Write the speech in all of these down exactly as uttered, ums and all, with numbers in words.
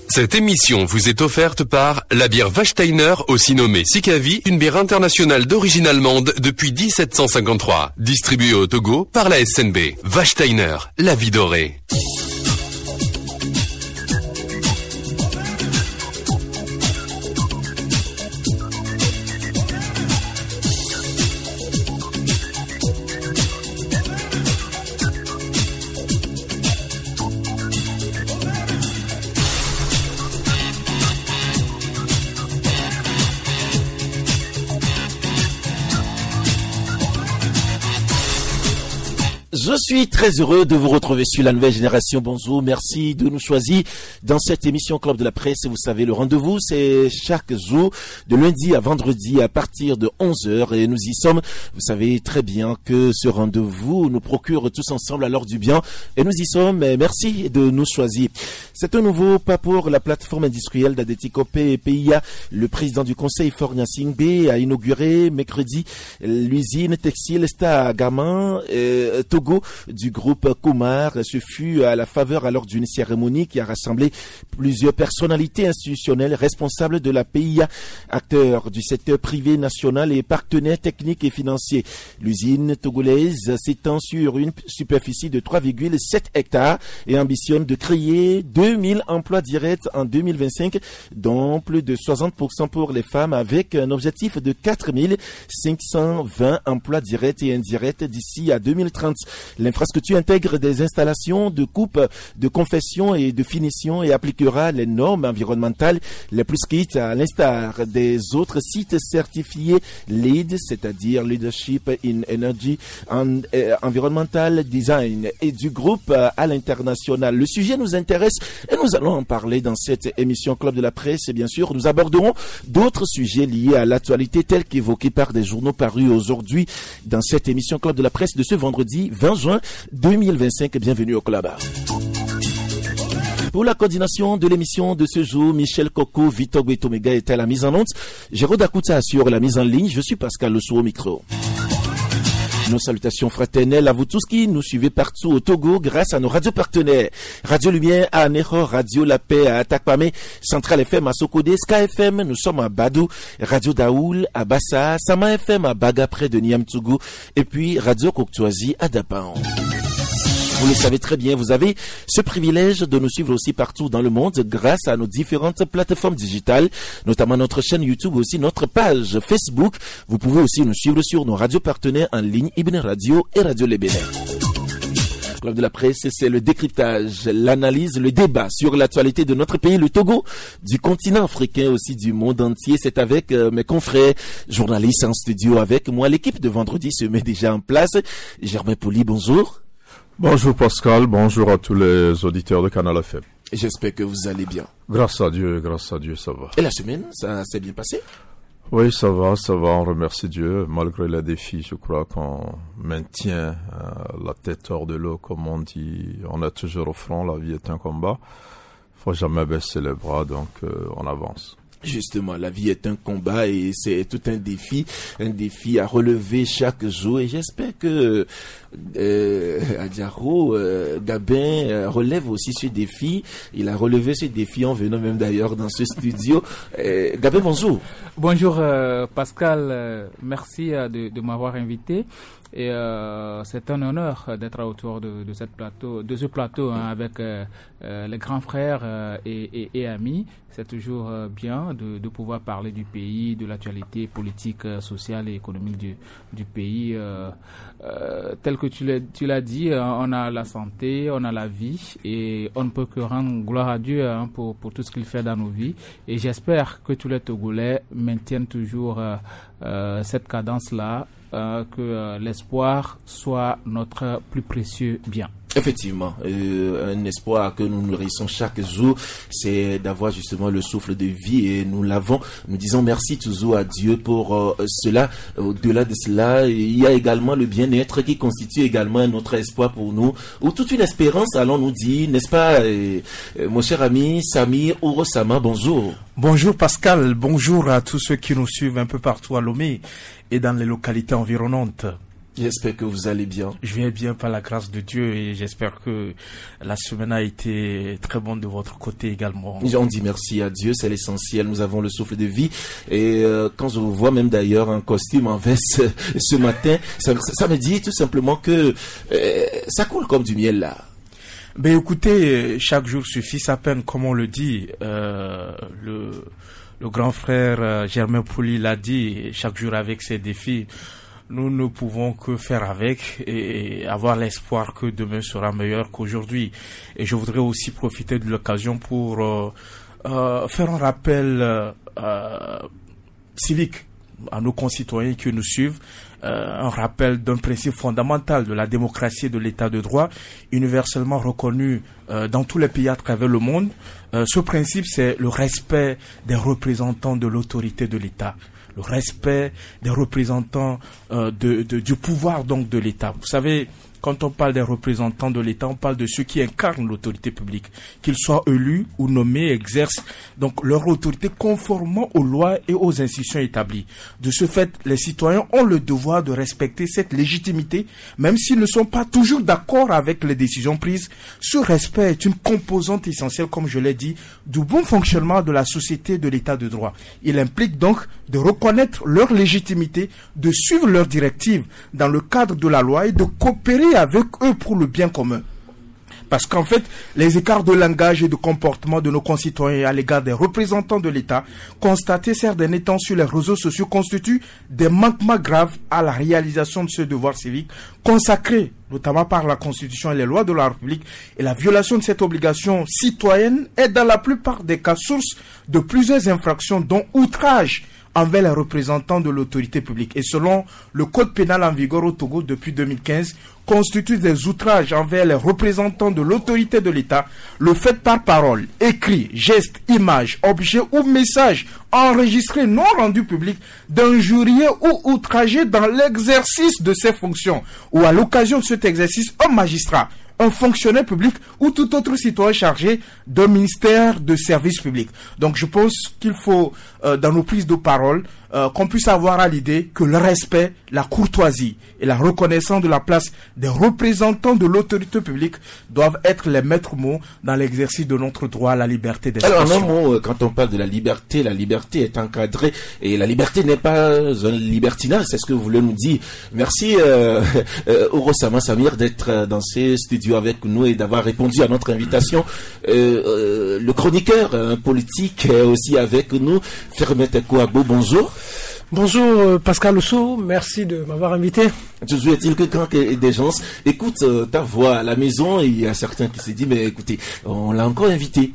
Cette émission vous est offerte par la bière Wachsteiner, aussi nommée Sikavi, une bière internationale d'origine allemande depuis dix-sept cent cinquante-trois. Distribuée au Togo par la S N B. Wachsteiner, la vie dorée. Je suis très heureux de vous retrouver sur la nouvelle génération. Bonjour, merci de nous choisir dans cette émission Club de la Presse. Vous savez, le rendez-vous, c'est chaque jour, de lundi à vendredi à partir de onze heures. Et nous y sommes. Vous savez très bien que ce rendez-vous nous procure tous ensemble alors du bien. Et nous y sommes. Et merci de nous choisir. C'est un nouveau pas pour la plateforme industrielle d'Adéticopé P I A. Le président du conseil, Fornia Singbe, a inauguré mercredi l'usine textile Stagaman, euh, Togo, du groupe Kumar. Ce fut à la faveur alors d'une cérémonie qui a rassemblé plusieurs personnalités institutionnelles responsables de la P I A, acteurs du secteur privé national et partenaires techniques et financiers. L'usine togolaise s'étend sur une superficie de trois virgule sept hectares et ambitionne de créer deux mille emplois directs en deux mille vingt-cinq, dont plus de soixante pour cent pour les femmes, avec un objectif de quatre mille cinq cent vingt emplois directs et indirects d'ici à deux mille trente. L'infrastructure intègre des installations de coupe, de confection et de finition et appliquera les normes environnementales les plus strictes à l'instar des autres sites certifiés L E E D, c'est-à-dire Leadership in Energy and Environmental Design, et du groupe à l'international. Le sujet nous intéresse et nous allons en parler dans cette émission Club de la Presse. Et bien sûr, nous aborderons d'autres sujets liés à l'actualité tels qu'évoqués par des journaux parus aujourd'hui dans cette émission Club de la Presse de ce vendredi vingt juin deux mille vingt-cinq. Bienvenue au Club. Pour la coordination de l'émission de ce jour, Michel Coco, Victor Guetomega est à la mise en onde. Jérôme Akouta assure la mise en ligne. Je suis Pascal Lessou au micro. Nos salutations fraternelles à vous tous qui nous suivez partout au Togo grâce à nos radios partenaires. Radio Lumière à Anéro, Radio La Paix à Atakpame, Central F M à Sokode, Sky F M, nous sommes à Badou, Radio Daoul à Bassa, Sama F M à Baga près de Niamtougou et puis Radio Coctoisie à Dapan. Vous le savez très bien, vous avez ce privilège de nous suivre aussi partout dans le monde grâce à nos différentes plateformes digitales, notamment notre chaîne YouTube, aussi notre page Facebook. Vous pouvez aussi nous suivre sur nos radios partenaires en ligne, Ibn Radio et Radio Le Bénin. Club de la Presse, c'est le décryptage, l'analyse, le débat sur l'actualité de notre pays, le Togo, du continent africain, aussi du monde entier. C'est avec euh, mes confrères journalistes en studio avec moi. L'équipe de vendredi se met déjà en place. Germain Poli, bonjour. Bonjour Pascal, bonjour à tous les auditeurs de Canal F M. J'espère que vous allez bien. Grâce à Dieu, grâce à Dieu, ça va. Et la semaine, ça s'est bien passé? Oui, ça va, ça va, on remercie Dieu. Malgré les défis, je crois qu'on maintient euh, la tête hors de l'eau, comme on dit. On est toujours au front, la vie est un combat. Faut jamais baisser les bras, donc euh, on avance. Justement, la vie est un combat et c'est tout un défi, un défi à relever chaque jour. Et j'espère que euh, Adjaro euh, Gabin euh, relève aussi ce défi. Il a relevé ce défi en venant même d'ailleurs dans ce studio. Euh, Gabin, bonjour. Bonjour euh, Pascal, euh, merci euh, de, de m'avoir invité. Et euh, c'est un honneur d'être autour de, de cette plateau, de ce plateau hein, avec euh, euh, les grands frères euh, et, et, et amis. C'est toujours euh, bien de, de pouvoir parler du pays, de l'actualité politique, euh, sociale et économique du, du pays. Euh, euh, tel que tu l'as, tu l'as dit, euh, on a la santé, on a la vie et on ne peut que rendre gloire à Dieu hein, pour, pour tout ce qu'il fait dans nos vies. Et j'espère que tous les Togolais maintiennent toujours euh, euh, cette cadence-là. Euh, que euh, l'espoir soit notre plus précieux bien. Effectivement, euh, un espoir que nous nourrissons chaque jour, c'est d'avoir justement le souffle de vie et nous l'avons. Nous disons merci toujours à Dieu pour euh, cela. Au-delà de cela, il y a également le bien-être qui constitue également notre espoir pour nous, ou toute une espérance, allons-nous dire, n'est-ce pas, euh, euh, mon cher ami Samir Orosama, bonjour. Bonjour Pascal, bonjour à tous ceux qui nous suivent un peu partout à Lomé et dans les localités environnantes. J'espère que vous allez bien. Je vais bien par la grâce de Dieu et j'espère que la semaine a été très bonne de votre côté également. On dit merci à Dieu, c'est l'essentiel. Nous avons le souffle de vie et euh, quand je vous vois même d'ailleurs en costume, en veste ce matin, ça, ça me dit tout simplement que euh, ça coule comme du miel là. Ben écoutez, chaque jour suffit sa peine, comme on le dit. Euh, le, le grand frère euh, Germain Pouli l'a dit, chaque jour avec ses défis. Nous ne pouvons que faire avec et avoir l'espoir que demain sera meilleur qu'aujourd'hui. Et je voudrais aussi profiter de l'occasion pour euh, euh, faire un rappel euh, euh, civique à nos concitoyens qui nous suivent, euh, un rappel d'un principe fondamental de la démocratie et de l'état de droit, universellement reconnu euh, dans tous les pays à travers le monde. Euh, ce principe, c'est le respect des représentants de l'autorité de l'État. Le respect des représentants euh, de, de, du pouvoir donc de l'État. Vous savez, quand on parle des représentants de l'État, on parle de ceux qui incarnent l'autorité publique, qu'ils soient élus ou nommés, exercent donc leur autorité conformément aux lois et aux institutions établies. De ce fait, les citoyens ont le devoir de respecter cette légitimité, même s'ils ne sont pas toujours d'accord avec les décisions prises. Ce respect est une composante essentielle, comme je l'ai dit, du bon fonctionnement de la société de l'état de droit. Il implique donc de reconnaître leur légitimité, de suivre leurs directives dans le cadre de la loi et de coopérer avec eux pour le bien commun. Parce qu'en fait, les écarts de langage et de comportement de nos concitoyens à l'égard des représentants de l'État, constatés ces derniers temps sur les réseaux sociaux, constituent des manquements graves à la réalisation de ce devoir civique consacré notamment par la Constitution et les lois de la République. Et la violation de cette obligation citoyenne est dans la plupart des cas source de plusieurs infractions, dont outrage envers les représentants de l'autorité publique. Et selon le code pénal en vigueur au Togo depuis deux mille quinze, constitue des outrages envers les représentants de l'autorité de l'État, le fait par parole, écrit, geste, image, objet ou message enregistré non rendu public d'injurier ou outrager dans l'exercice de ses fonctions ou à l'occasion de cet exercice un magistrat, un fonctionnaire public ou tout autre citoyen chargé d'un ministère de service public. Donc je pense qu'il faut, euh, dans nos prises de parole, euh, qu'on puisse avoir à l'idée que le respect, la courtoisie et la reconnaissance de la place des représentants de l'autorité publique doivent être les maîtres mots dans l'exercice de notre droit à la liberté d'expression. Alors, en un mot, quand on parle de la liberté, la liberté est encadrée et la liberté n'est pas un libertinage, c'est ce que vous voulez nous dire. Merci euh, euh, Orosama Samir d'être dans ces studios avec nous et d'avoir répondu à notre invitation. Euh, euh, le chroniqueur euh, politique est aussi avec nous. Fermette Kouagbo, bonjour. Bonjour Pascal Oussou, merci de m'avoir invité. Toujours est-il que quand des gens écoutent euh, ta voix à la maison, il y a certains qui se disent, mais écoutez, on l'a encore invité.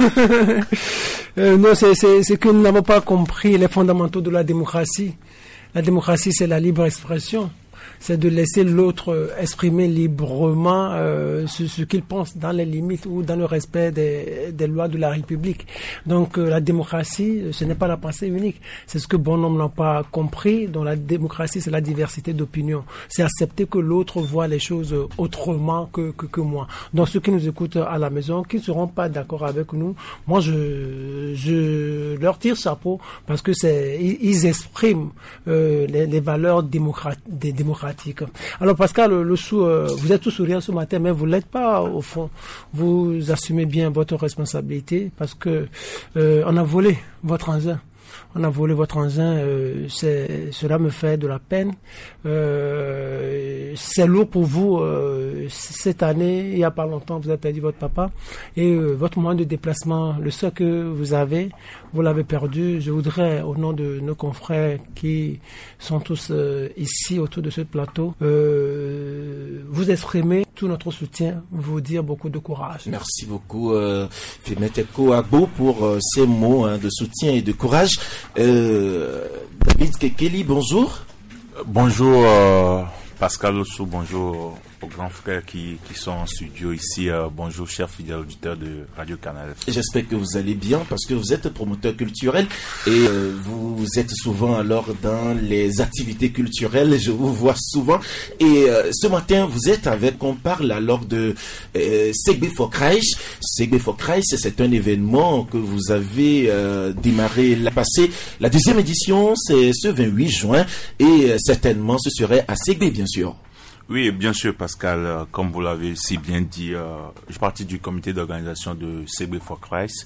euh, non, c'est, c'est, c'est que nous n'avons pas compris les fondamentaux de la démocratie. La démocratie, c'est la libre expression. C'est de laisser l'autre exprimer librement euh, ce, ce qu'il pense dans les limites ou dans le respect des, des lois de la République. Donc euh, la démocratie, ce n'est pas la pensée unique. C'est ce que bon nombre n'ont pas compris. Donc la démocratie, c'est la diversité d'opinions. C'est accepter que l'autre voit les choses autrement que, que, que moi. Donc ceux qui nous écoutent à la maison, qui ne seront pas d'accord avec nous, moi je, je leur tire chapeau parce que c'est ils, ils expriment euh, les, les valeurs démocratiques. Des démocratiques. Alors Pascal Oussou, euh, vous êtes tout souriant ce matin, mais vous l'êtes pas au fond. Vous assumez bien votre responsabilité parce que euh, on a volé votre engin. On a volé votre engin, euh, c'est, cela me fait de la peine. Euh, c'est lourd pour vous. Euh, cette année, il n'y a pas longtemps, vous avez perdu votre papa. Et euh, votre moyen de déplacement, le seul que vous avez, vous l'avez perdu. Je voudrais, au nom de nos confrères qui sont tous euh, ici autour de ce plateau, euh, vous exprimer tout notre soutien, vous dire beaucoup de courage. Merci beaucoup, euh, Fermette Kouagbo, pour euh, ces mots hein, de soutien et de courage. Euh, David Kekeli, bonjour. Bonjour euh, Pascal Oussou, bonjour aux grands frères qui, qui sont en studio ici. Euh, bonjour, chers fidèles auditeurs de Radio Canal. J'espère que vous allez bien parce que vous êtes promoteur culturel et euh, vous êtes souvent alors dans les activités culturelles. Je vous vois souvent. Et euh, ce matin, vous êtes avec, on parle alors de euh, Segbe for Christ. Segbe for Christ, c'est un événement que vous avez euh, démarré l'année passée. La deuxième édition, c'est ce vingt-huit juin et euh, certainement ce serait à Segbe, bien sûr. Oui, bien sûr, Pascal. Euh, comme vous l'avez si bien dit, euh, je fais partie du comité d'organisation de Segbe for Christ.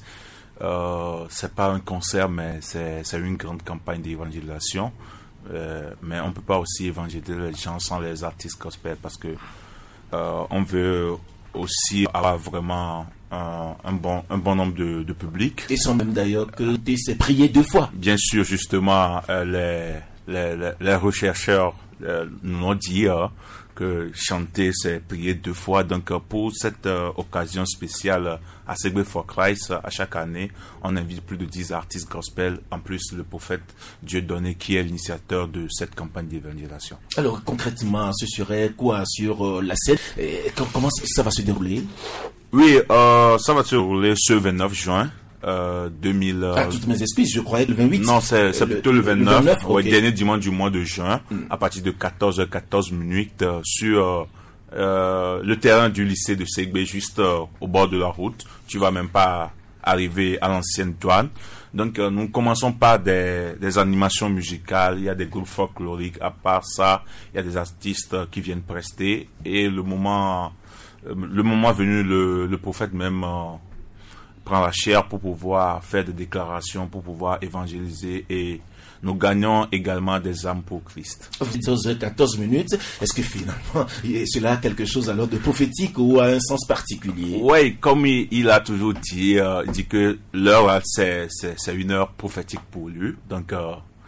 Euh, c'est pas un concert, mais c'est, c'est une grande campagne d'évangélisation. Euh, mais on peut pas aussi évangéliser les gens sans les artistes gospel parce que euh, on veut aussi avoir vraiment un, un bon un bon nombre de, de public. Et sans même d'ailleurs que c'est prié deux fois. Bien sûr, justement, euh, les, les les les rechercheurs euh, nous ont dit euh, que chanter c'est prier deux fois. Donc euh, pour cette euh, occasion spéciale euh, à Segbe for Christ, euh, à chaque année, on invite plus de dix artistes gospel, en plus le prophète Dieudonné qui est l'initiateur de cette campagne d'évangélisation. Alors concrètement, ce serait quoi sur euh, la scène? Et comment ça va se dérouler? Oui, euh, ça va se dérouler ce vingt-neuf juin. Euh, deux mille euh, ah, toutes mes excuses, je croyais le vingt-huit. Non, c'est, c'est plutôt le vingt-neuf, le vingt-neuf ouais, okay. Dernier dimanche du mois de juin, mm. à partir de quatorze heures quatorze minutes, euh, sur euh, euh, le terrain du lycée de Segbe, juste euh, au bord de la route. Tu vas même pas arriver à l'ancienne douane. Donc, euh, nous commençons par des, des animations musicales. Il y a des groupes folkloriques. À part ça, il y a des artistes euh, qui viennent prester. Et le moment, euh, le moment venu, le, le prophète même euh, prend la chair pour pouvoir faire des déclarations, pour pouvoir évangéliser, et nous gagnons également des âmes pour Christ. quatorze heures quatorze minutes, est-ce que finalement cela a quelque chose alors de prophétique ou a un sens particulier? Oui, comme il, il a toujours dit, euh, il dit que l'heure c'est, c'est, c'est une heure prophétique pour lui, donc euh,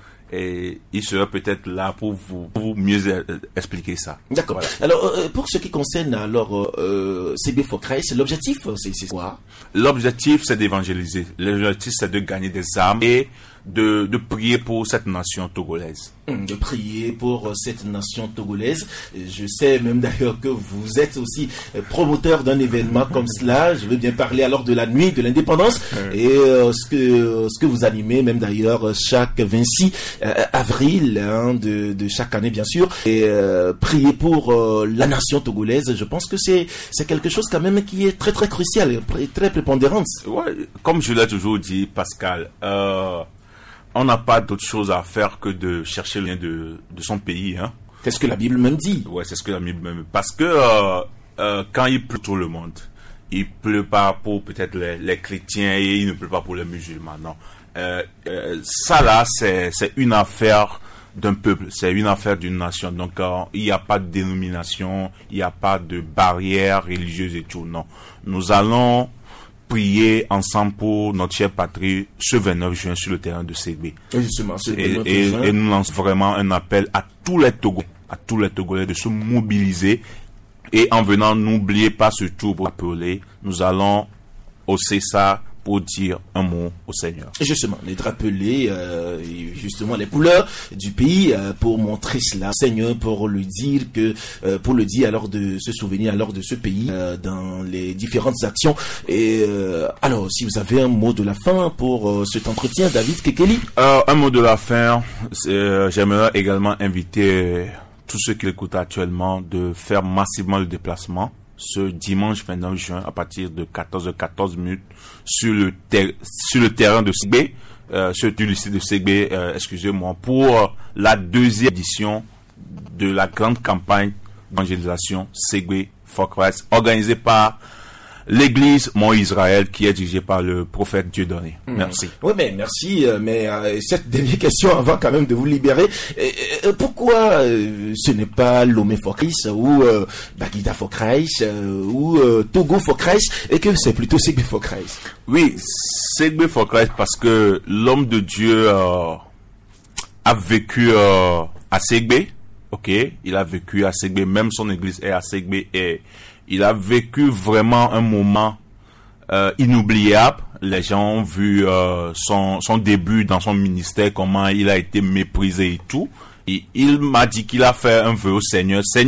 et il sera peut-être là pour vous, pour vous mieux euh, expliquer ça. D'accord. Voilà. Alors, euh, pour ce qui concerne alors euh, Segbe for Christ, l'objectif, c'est, c'est quoi? L'objectif, c'est d'évangéliser. L'objectif, c'est de gagner des âmes et de, de prier pour cette nation togolaise. De prier pour cette nation togolaise. Je sais même d'ailleurs que vous êtes aussi promoteur d'un événement comme cela. Je veux bien parler alors de la nuit de l'indépendance et euh, ce que ce que vous animez même d'ailleurs chaque vingt-six avril hein, de, de chaque année bien sûr. Et euh, prier pour euh, la nation togolaise. Je pense que c'est c'est quelque chose quand même qui est très très crucial, très prépondérant. Ouais, comme je l'ai toujours dit, Pascal. Euh... On n'a pas d'autre chose à faire que de chercher le lien de, de son pays. Hein. C'est ce que la Bible même dit. Ouais, c'est ce que la Bible même dit. Parce que euh, euh, quand il pleut tout le monde, il pleut pas pour peut-être les, les chrétiens et il ne pleut pas pour les musulmans. Non. Euh, euh, ça là, c'est, c'est une affaire d'un peuple, c'est une affaire d'une nation. Donc euh, il n'y a pas de dénomination, il n'y a pas de barrière religieuse et tout. Non. Nous allons prier ensemble pour notre chère patrie ce vingt-neuf juin sur le terrain de Segbe. Justement, ce et, et, et nous lançons vraiment un appel à tous les Togolais, à tous les Togolais de se mobiliser. Et en venant, n'oubliez pas ce tour pour appeler. Nous allons au César pour dire un mot au Seigneur. Justement, les drapeler, euh, justement les couleurs du pays euh, pour montrer cela, Seigneur, pour le dire que, euh, pour le dire alors de se souvenir alors de ce pays euh, dans les différentes actions. Et euh, alors, si vous avez un mot de la fin pour euh, cet entretien, David Kekeli. Euh, un mot de la fin, c'est, euh, j'aimerais également inviter tous ceux qui l'écoutent actuellement de faire massivement le déplacement ce dimanche vingt-neuf juin à partir de quatorze heures quatorze minutes sur le ter- sur le terrain de Segbe, euh, sur du lycée de Segbe, euh, excusez-moi, pour la deuxième édition de la grande campagne d'évangélisation Segbe for Christ, organisée par l'église Mont Israël, qui est dirigée par le prophète Dieudonné. Mmh. Merci. Oui, mais merci. Mais euh, cette dernière question avant quand même de vous libérer. Euh, euh, pourquoi euh, ce n'est pas Lomé for Christ ou euh, Baguida for Christ euh, ou euh, Togo for Christ et que c'est plutôt Segbe for Christ? Oui, Segbe for Christ parce que l'homme de Dieu euh, a vécu euh, à Segbe. Ok, il a vécu à Segbe. Même son église est à Segbe et il a vécu vraiment un moment euh, inoubliable. Les gens ont vu euh, son, son début dans son ministère, comment il a été méprisé et tout. Et il m'a dit qu'il a fait un vœu au Seigneur. Seigneur,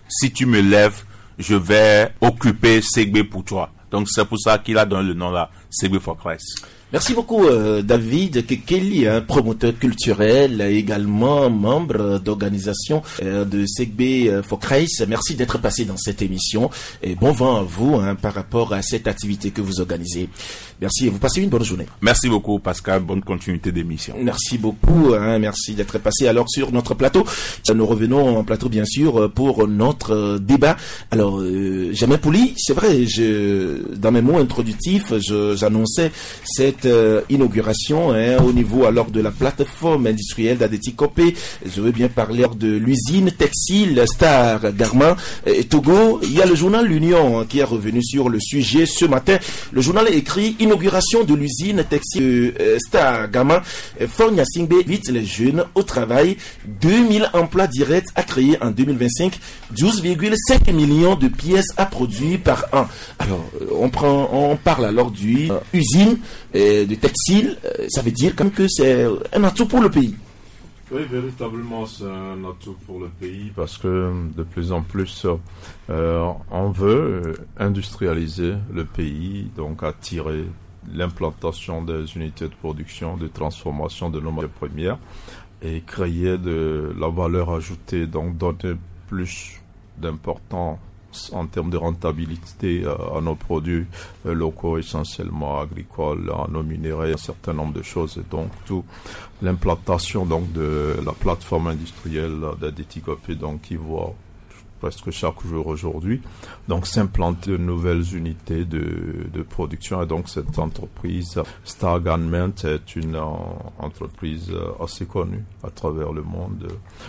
si tu me lèves, je vais occuper Segbe pour toi. Donc c'est pour ça qu'il a donné le nom là, Segbe for Christ. Merci beaucoup euh, David Kekeli, un promoteur culturel, également membre d'organisation euh, de Segbe for Christ. Merci d'être passé dans cette émission et bon vent à vous hein, par rapport à cette activité que vous organisez. Merci et vous passez une bonne journée. Merci beaucoup Pascal, bonne continuité d'émission. Merci beaucoup, hein, merci d'être passé alors sur notre plateau. Nous revenons en plateau bien sûr pour notre euh, débat. Alors, euh, Germain Pouli, c'est vrai, je, dans mes mots introductifs, je, j'annonçais cette euh, inauguration hein, au niveau alors de la plateforme industrielle d'Adeti Copé. Je veux bien parler de l'usine textile Star Garment et Togo. Il y a le journal L'Union hein, qui est revenu sur le sujet ce matin. Le journal est écrit inauguration de l'usine textile euh, Star Garment. Fornia Singbe invite les jeunes au travail. deux mille emplois directs à créer en deux mille vingt-cinq. douze virgule cinq millions de pièces à produire par an. Alors, on prend, on parle alors d'une euh, usine euh, de textile. Euh, ça veut dire quand même que c'est un atout pour le pays. Oui, véritablement, c'est un atout pour le pays parce que de plus en plus, euh, on veut industrialiser le pays, donc attirer l'implantation des unités de production, de transformation de nos matières premières et créer de la valeur ajoutée, donc donner plus d'importance en termes de rentabilité euh, à nos produits euh, locaux, essentiellement agricoles, à nos minéraux, un certain nombre de choses. Et donc, tout l'implantation donc de la plateforme industrielle d'Adeti Copé, donc qui voit presque chaque jour aujourd'hui, donc s'implanter de nouvelles unités de, de production. Et donc, cette entreprise Star Garment est une euh, entreprise euh, assez connue à travers le monde euh,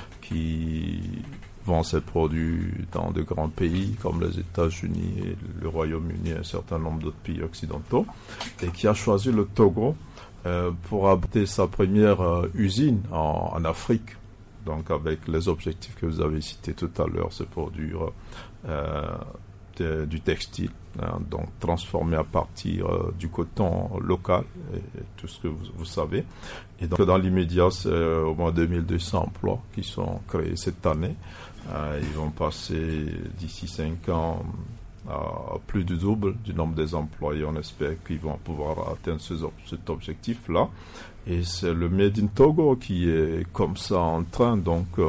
qui vend ses produits dans de grands pays comme les États-Unis et le Royaume-Uni et un certain nombre d'autres pays occidentaux, et qui a choisi le Togo euh, pour abriter sa première euh, usine en, en Afrique. Donc avec les objectifs que vous avez cités tout à l'heure, c'est produire euh, de, du textile, hein, donc transformé à partir euh, du coton local et, et tout ce que vous, vous savez. Et donc dans l'immédiat, c'est euh, au moins deux mille deux cents emplois qui sont créés cette année. Euh, ils vont passer d'ici cinq ans à plus du double du nombre des employés. On espère qu'ils vont pouvoir atteindre ce, cet objectif-là. Et c'est le Made in Togo qui est comme ça en train donc euh,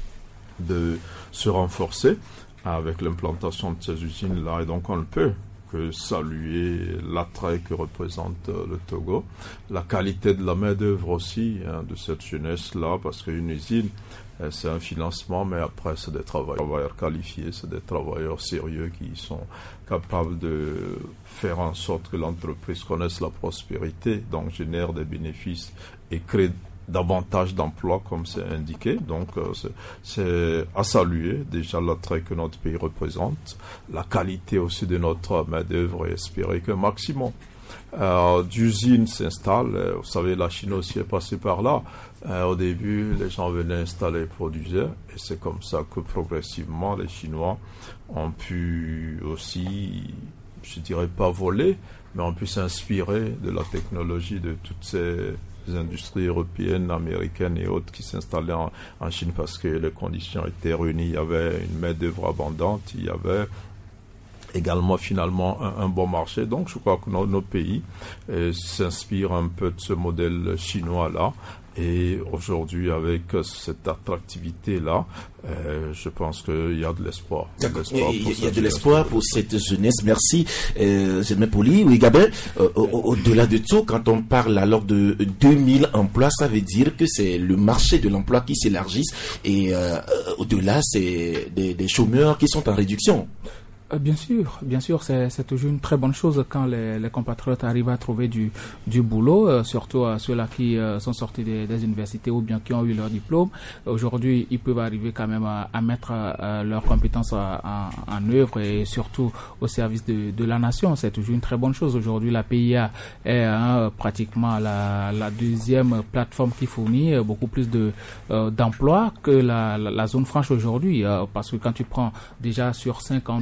de se renforcer avec l'implantation de ces usines-là. Et donc on ne peut que saluer l'attrait que représente euh, le Togo, la qualité de la main-d'œuvre aussi hein, de cette jeunesse-là, parce qu'une usine, c'est un financement, mais après, c'est des travailleurs qualifiés, c'est des travailleurs sérieux qui sont capables de faire en sorte que l'entreprise connaisse la prospérité, donc génère des bénéfices et crée davantage d'emplois, comme c'est indiqué. Donc, euh, c'est, c'est à saluer déjà l'attrait que notre pays représente, la qualité aussi de notre main-d'œuvre et espérer qu'un maximum Euh, d'usines s'installent. Vous savez, la Chine aussi est passée par là. Euh, au début, les gens venaient installer et produisaient, et c'est comme ça que progressivement les Chinois ont pu aussi, je dirais pas voler, mais ont pu s'inspirer de la technologie de toutes ces industries européennes, américaines et autres qui s'installaient en, en Chine parce que les conditions étaient réunies. Il y avait une main-d'œuvre abondante, il y avait également finalement un, un bon marché. Donc je crois que nos, nos pays euh, s'inspirent un peu de ce modèle chinois-là. Et aujourd'hui, avec cette attractivité-là, euh, je pense qu'il y a de l'espoir. Il y a, il y a de l'espoir pour cette jeunesse. Merci, euh, Germain Pouli. Oui, Gabin, euh, au-delà de tout, quand on parle alors de deux mille emplois, ça veut dire que c'est le marché de l'emploi qui s'élargit. Et euh, au-delà, c'est des, des chômeurs qui sont en réduction. Bien sûr, bien sûr, c'est, c'est toujours une très bonne chose quand les, les compatriotes arrivent à trouver du, du boulot, euh, surtout à ceux-là qui euh, sont sortis des, des universités ou bien qui ont eu leur diplôme. Aujourd'hui, ils peuvent arriver quand même à, à mettre euh, leurs compétences en, en œuvre et surtout au service de, de la nation. C'est toujours une très bonne chose. Aujourd'hui, la P I A est hein, pratiquement la, la deuxième plateforme qui fournit beaucoup plus de euh, d'emplois que la, la, la zone franche aujourd'hui, euh, parce que quand tu prends déjà sur cinq ans, on nous parle de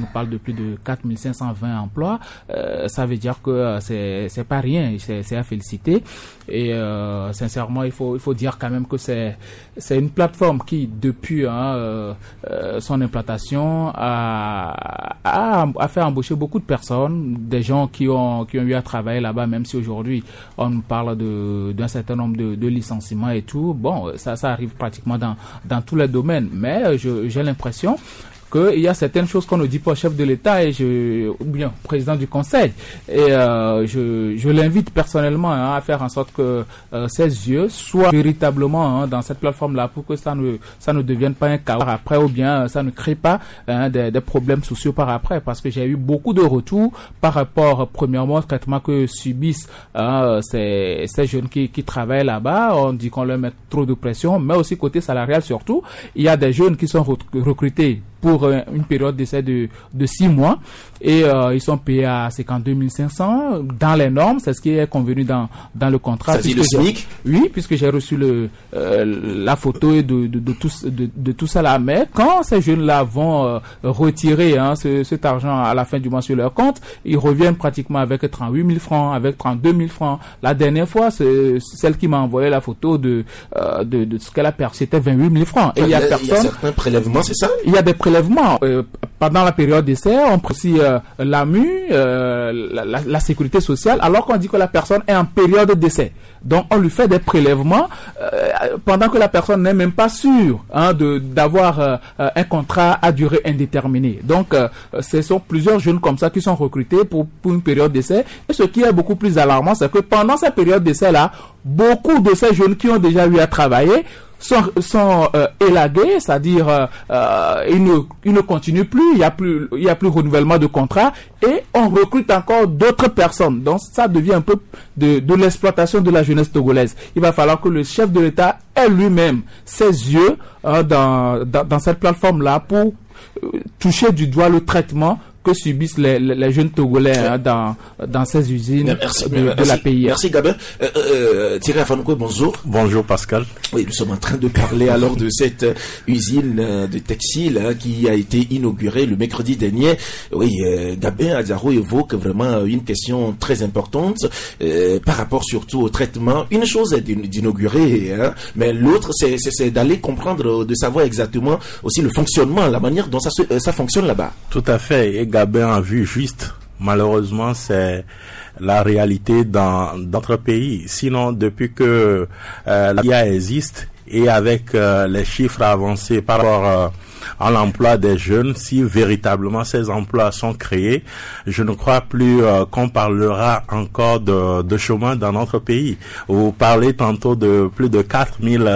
plus de quatre mille cinq cent vingt emplois. Euh, ça veut dire que euh, c'est c'est pas rien, c'est, c'est à féliciter. Et euh, sincèrement, il faut il faut dire quand même que c'est c'est une plateforme qui depuis hein, euh, euh, son implantation a, a a fait embaucher beaucoup de personnes, des gens qui ont qui ont eu à travailler là-bas, même si aujourd'hui on parle de d'un certain nombre de, de licenciements et tout. Bon, ça ça arrive pratiquement dans dans tous les domaines, mais je, j'ai l'impression qu'il y a certaines choses qu'on ne dit pas au chef de l'État et je, ou bien au président du Conseil. Et euh, je, je l'invite personnellement hein, à faire en sorte que euh, ses yeux soient véritablement hein, dans cette plateforme-là pour que ça ne ça ne devienne pas un chaos par après ou bien ça ne crée pas hein, des, des problèmes sociaux par après. Parce que j'ai eu beaucoup de retours par rapport, premièrement, au traitement que subissent hein, ces, ces jeunes qui, qui travaillent là-bas. On dit qu'on leur met trop de pression, mais aussi côté salarial surtout. Il y a des jeunes qui sont recrutés pour une période d'essai de, de six mois et euh, ils sont payés à cinquante-deux mille cinq cents dans les normes, c'est ce qui est convenu dans, dans le contrat. Ça dit le SMIC? Oui, puisque j'ai reçu le, euh, la photo de, de, de, tout, de, de tout ça là. Mais quand ces jeunes-là vont euh, retirer hein, ce, cet argent à la fin du mois sur leur compte, ils reviennent pratiquement avec trente-huit mille francs, avec trente-deux mille francs. La dernière fois, c'est celle qui m'a envoyé la photo de, euh, de, de ce qu'elle a perçu, c'était vingt-huit mille francs. Et il y a personne. Il y a certains prélèvements, c'est ça? Il y a des prélèvements. Euh, pendant la période d'essai, on prend aussi euh, l'A M U, euh, la, la, la sécurité sociale, alors qu'on dit que la personne est en période d'essai. Donc, on lui fait des prélèvements euh, pendant que la personne n'est même pas sûre hein, de d'avoir euh, un contrat à durée indéterminée. Donc, euh, ce sont plusieurs jeunes comme ça qui sont recrutés pour, pour une période d'essai. Et ce qui est beaucoup plus alarmant, c'est que pendant cette période d'essai-là, beaucoup de ces jeunes qui ont déjà eu à travailler sont, sont euh, élagués, c'est-à-dire euh, euh, ils, ne, ils ne continuent plus, il n'y a plus, il y a plus renouvellement de contrat et on recrute encore d'autres personnes. Donc ça devient un peu de, de l'exploitation de la jeunesse togolaise. Il va falloir que le chef de l'État ait lui-même ses yeux euh, dans, dans, dans cette plateforme-là pour euh, toucher du doigt le traitement que subissent les, les, les jeunes Togolais hein, dans, dans ces usines merci, de, merci, de la P I A. Merci Gabin. Euh, euh, Thierry Afanouko, bonjour. Bonjour Pascal. Oui, nous sommes en train de parler alors de cette usine de textile hein, qui a été inaugurée le mercredi dernier. Oui, euh, Gabin Adzaro évoque vraiment une question très importante euh, par rapport surtout au traitement. Une chose est d'inaugurer, hein, mais l'autre c'est, c'est, c'est d'aller comprendre, de savoir exactement aussi le fonctionnement, la manière dont ça, se, ça fonctionne là-bas. Tout à fait. Et Gabin a vu juste. Malheureusement, c'est la réalité dans d'autres pays. Sinon, depuis que euh, la P I A existe et avec euh, les chiffres avancés par rapport euh, à l'emploi des jeunes, si véritablement ces emplois sont créés, je ne crois plus euh, qu'on parlera encore de, de chômage dans notre pays. Vous parlez tantôt de plus de quatre mille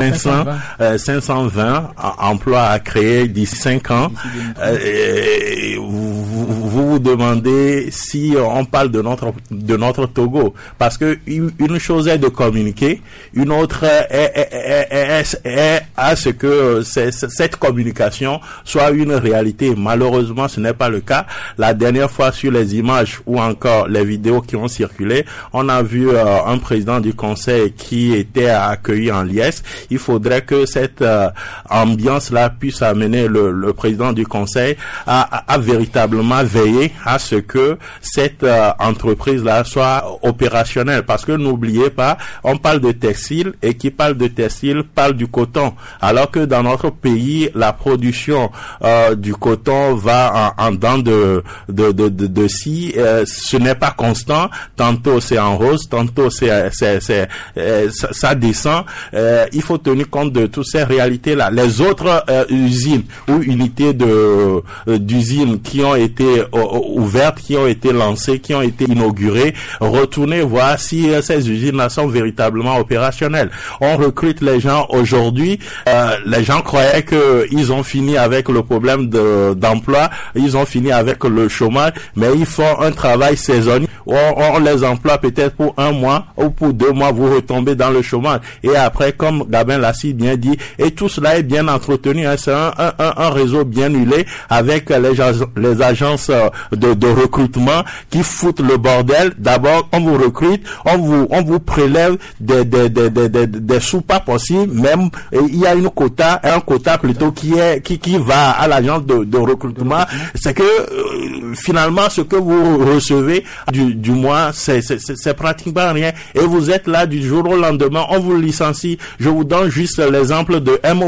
cinq cent vingt emplois à créer d'ici cinq ans. Euh, et vous, vous vous demandez si on parle de notre de notre Togo, parce que une chose est de communiquer, une autre est, est, est, est, est, est à ce que c'est, cette communication soit une réalité. Malheureusement, ce n'est pas le cas. La dernière fois, sur les images ou encore les vidéos qui ont circulé, on a vu euh, un président du conseil qui était accueilli en liesse. Il faudrait que cette euh, ambiance-là puisse amener le, le président du conseil à, à, à véritablement veiller à ce que cette euh, entreprise-là soit opérationnelle. Parce que n'oubliez pas, on parle de textile et qui parle de textile parle du coton. Alors que dans notre pays, la production euh, du coton va en, en dents de de de de, de scie. Euh, ce n'est pas constant. Tantôt c'est en rose, tantôt c'est c'est c'est euh, ça, ça descend. Euh, il faut tenir compte de toutes ces réalités-là. Les autres euh, usines ou unités de euh, d'usines qui ont été euh, ouvertes, qui ont été lancées, qui ont été inaugurées, retournez voir si euh, ces usines-là sont véritablement opérationnelles. On recrute les gens aujourd'hui. Euh, les gens croyaient que ils ont fini avec le problème de, d'emploi, ils ont fini avec le chômage, mais ils font un travail saisonnier. On, on les emploie peut-être pour un mois ou pour deux mois, vous retombez dans le chômage. Et après, comme Gabin l'a si bien dit, et tout cela est bien entretenu, hein, c'est un, un, un réseau bien huilé avec les, les agences de, de recrutement qui foutent le bordel. D'abord, on vous recrute, on vous, on vous prélève des, des, des, des, des, des sous pas possibles, même il y a une quota, un quota plutôt qui est qui qui va à l'agence de, de recrutement. C'est que euh, finalement, ce que vous recevez du, du mois, c'est, c'est, c'est pratiquement rien. Et vous êtes là du jour au lendemain, on vous licencie. Je vous donne juste l'exemple de M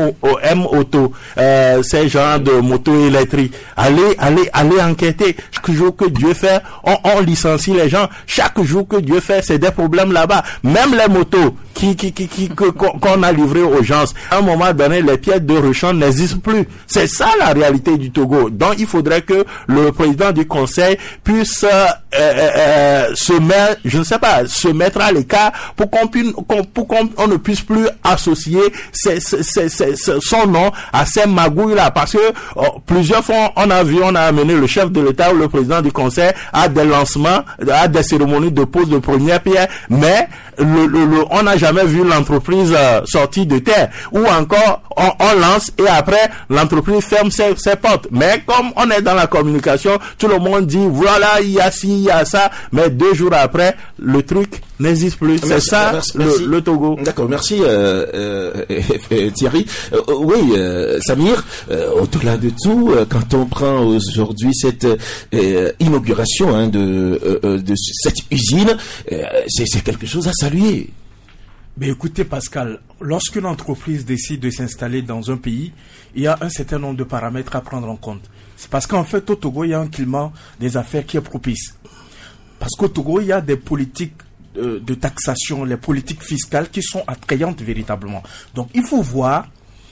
Auto, euh, ces gens de moto électriques. Allez, allez, allez enquêter. Chaque jour que Dieu fait, on, on licencie les gens. Chaque jour que Dieu fait, c'est des problèmes là-bas. Même les motos qui, qui, qui, qui, que, qu'on a livrées aux gens. À un moment donné, les pièces de rechange n'existent plus. C'est ça la réalité du Togo. Donc, il faudrait que le président du conseil puisse euh, euh, se mettre, je ne sais pas, se mettre à l'écart pour qu'on puisse, qu'on, pour qu'on on ne puisse plus associer ses, ses, ses, ses, son nom à ces magouilles-là. Parce que oh, plusieurs fois, on a vu, on a amené le chef de l'État ou le président du conseil à des lancements, à des cérémonies de pose de première pierre, mais le, le, le, on n'a jamais vu l'entreprise euh, sortie de terre. Ou encore, on, on lance et après, l'entreprise ferme ses, ses portes. Mais comme on est dans la communication, tout le monde dit, voilà, il y a ci, il y a ça, mais deux jours après, le truc n'existe plus. C'est merci, ça, merci, le, merci. le Togo. D'accord, merci euh, euh, euh, Thierry. Euh, oui, euh, Samir, euh, au-delà de tout, euh, quand on prend aujourd'hui cette euh, inauguration hein, de, euh, de cette usine, euh, c'est, c'est quelque chose à saluer. Mais écoutez Pascal, lorsqu'une entreprise décide de s'installer dans un pays, il y a un certain nombre de paramètres à prendre en compte. C'est parce qu'en fait au Togo, il y a un climat des affaires qui est propice. Parce qu'au Togo, il y a des politiques euh, de taxation, les politiques fiscales qui sont attrayantes véritablement. Donc il faut voir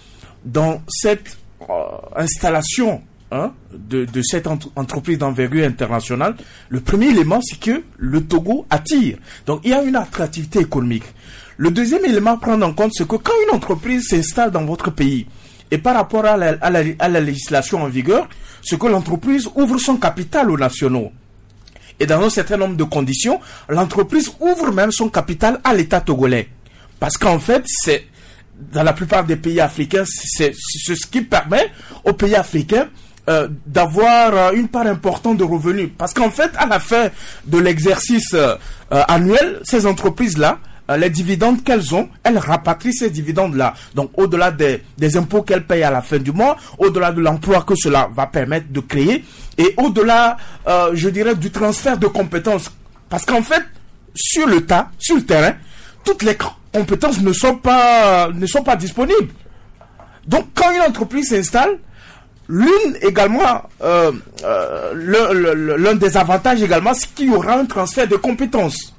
dans cette euh, installation hein, de, de cette entre- entreprise d'envergure internationale, le premier élément c'est que le Togo attire. Donc il y a une attractivité économique. Le deuxième élément à prendre en compte, c'est que quand une entreprise s'installe dans votre pays, et par rapport à la, à la, à la législation en vigueur, c'est que l'entreprise ouvre son capital aux nationaux. Et dans un certain nombre de conditions, l'entreprise ouvre même son capital à l'État togolais. Parce qu'en fait, c'est dans la plupart des pays africains, c'est, c'est ce qui permet aux pays africains euh, d'avoir euh, une part importante de revenus. Parce qu'en fait, à la fin de l'exercice euh, euh, annuel, ces entreprises-là, les dividendes qu'elles ont, elles rapatrient ces dividendes-là. Donc, au-delà des, des impôts qu'elles payent à la fin du mois, au-delà de l'emploi que cela va permettre de créer, et au-delà, euh, je dirais, du transfert de compétences. Parce qu'en fait, sur le tas, sur le terrain, toutes les compétences ne sont pas, ne sont pas disponibles. Donc, quand une entreprise s'installe, l'une également, euh, euh, le, le, l'un des avantages également, c'est qu'il y aura un transfert de compétences.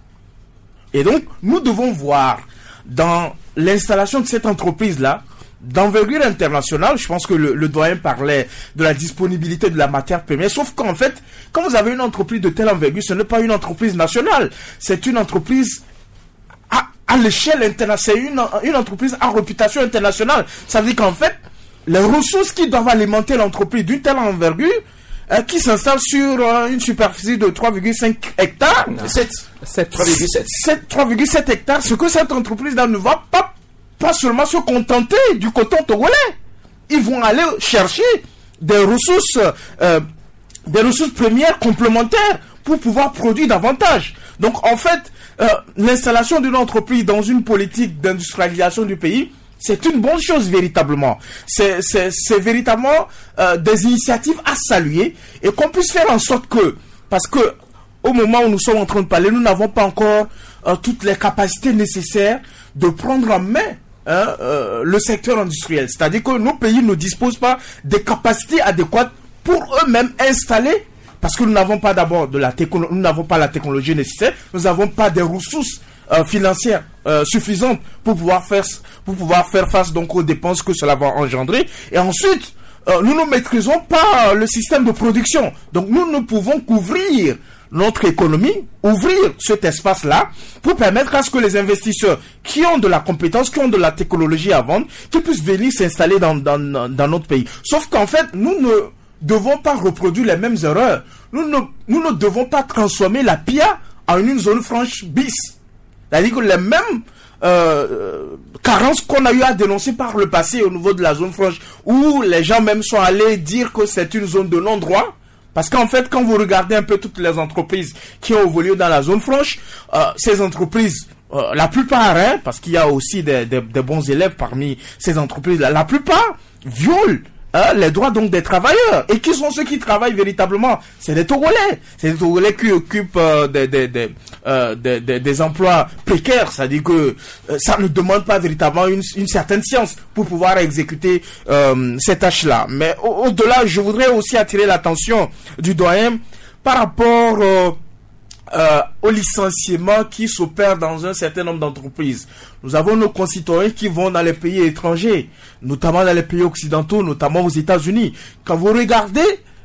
Et donc, nous devons voir dans l'installation de cette entreprise-là, d'envergure internationale, je pense que le, le doyen parlait de la disponibilité de la matière première, sauf qu'en fait, quand vous avez une entreprise de telle envergure, ce n'est pas une entreprise nationale, c'est une entreprise à, à l'échelle internationale, c'est une, une entreprise à réputation internationale. Ça veut dire qu'en fait, les ressources qui doivent alimenter l'entreprise d'une telle envergure, Euh, qui s'installe sur euh, une superficie de trois virgule cinq hectares. sept, sept, trois virgule sept. sept, trois virgule sept hectares. Ce que cette entreprise-là ne va pas, pas seulement se contenter du coton togolais. Ils vont aller chercher des ressources, euh, des ressources premières complémentaires pour pouvoir produire davantage. Donc, en fait, euh, l'installation d'une entreprise dans une politique d'industrialisation du pays, c'est une bonne chose véritablement. C'est, c'est, c'est véritablement euh, des initiatives à saluer et qu'on puisse faire en sorte que, parce que au moment où nous sommes en train de parler, nous n'avons pas encore euh, toutes les capacités nécessaires de prendre en main hein, euh, le secteur industriel. C'est-à-dire que nos pays ne disposent pas des capacités adéquates pour eux-mêmes installer, parce que nous n'avons pas d'abord de la technologie, nous n'avons pas la technologie nécessaire, nous n'avons pas des ressources Euh, financières euh, suffisantes pour pouvoir faire pour pouvoir faire face donc aux dépenses que cela va engendrer. Et ensuite, euh, nous ne maîtrisons pas le système de production. Donc nous ne pouvons qu'ouvrir notre économie, ouvrir cet espace-là pour permettre à ce que les investisseurs qui ont de la compétence, qui ont de la technologie à vendre, qui puissent venir s'installer dans, dans, dans notre pays. Sauf qu'en fait, nous ne devons pas reproduire les mêmes erreurs. Nous ne, nous ne devons pas transformer la P I A en une zone franche bis. C'est-à-dire que les mêmes euh, carences qu'on a eu à dénoncer par le passé au niveau de la zone franche, où les gens même sont allés dire que c'est une zone de non-droit, parce qu'en fait, quand vous regardez un peu toutes les entreprises qui ont évolué dans la zone franche, euh, ces entreprises, euh, la plupart, hein, parce qu'il y a aussi des, des, des bons élèves parmi ces entreprises-là, la plupart violent euh, les droits donc des travailleurs. Et qui sont ceux qui travaillent véritablement? C'est les Togolais. C'est les Togolais qui occupent euh, des, des, des, euh, des, des, des emplois précaires. C'est-à-dire que euh, ça ne demande pas véritablement une, une certaine science pour pouvoir exécuter euh, ces tâches-là. Mais au- au-delà, je voudrais aussi attirer l'attention du doyen par rapport euh, euh, au licenciement qui s'opère dans un certain nombre d'entreprises. Nous avons nos concitoyens qui vont dans les pays étrangers, notamment dans les pays occidentaux, notamment aux États-Unis. Quand vous regardez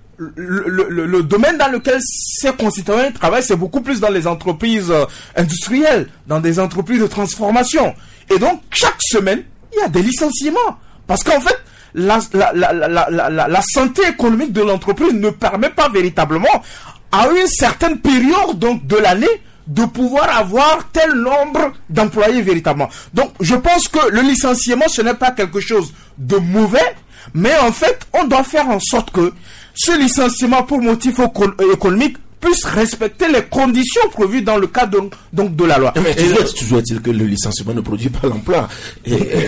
le, le, le, le domaine dans lequel ces concitoyens travaillent, c'est beaucoup plus dans les entreprises euh, industrielles, dans des entreprises de transformation. Et donc, chaque semaine, il y a des licenciements. Parce qu'en fait, la, la, la, la, la, la, la santé économique de l'entreprise ne permet pas véritablement, à une certaine période donc de l'année, de pouvoir avoir tel nombre d'employés véritablement. Donc, je pense que le licenciement, ce n'est pas quelque chose de mauvais, mais en fait, on doit faire en sorte que ce licenciement pour motif éco- économique puisse respecter les conditions prévues dans le cadre donc, donc de la loi. Mais toujours, est- toujours est-il que le licenciement ne produit pas l'emploi. Et, et,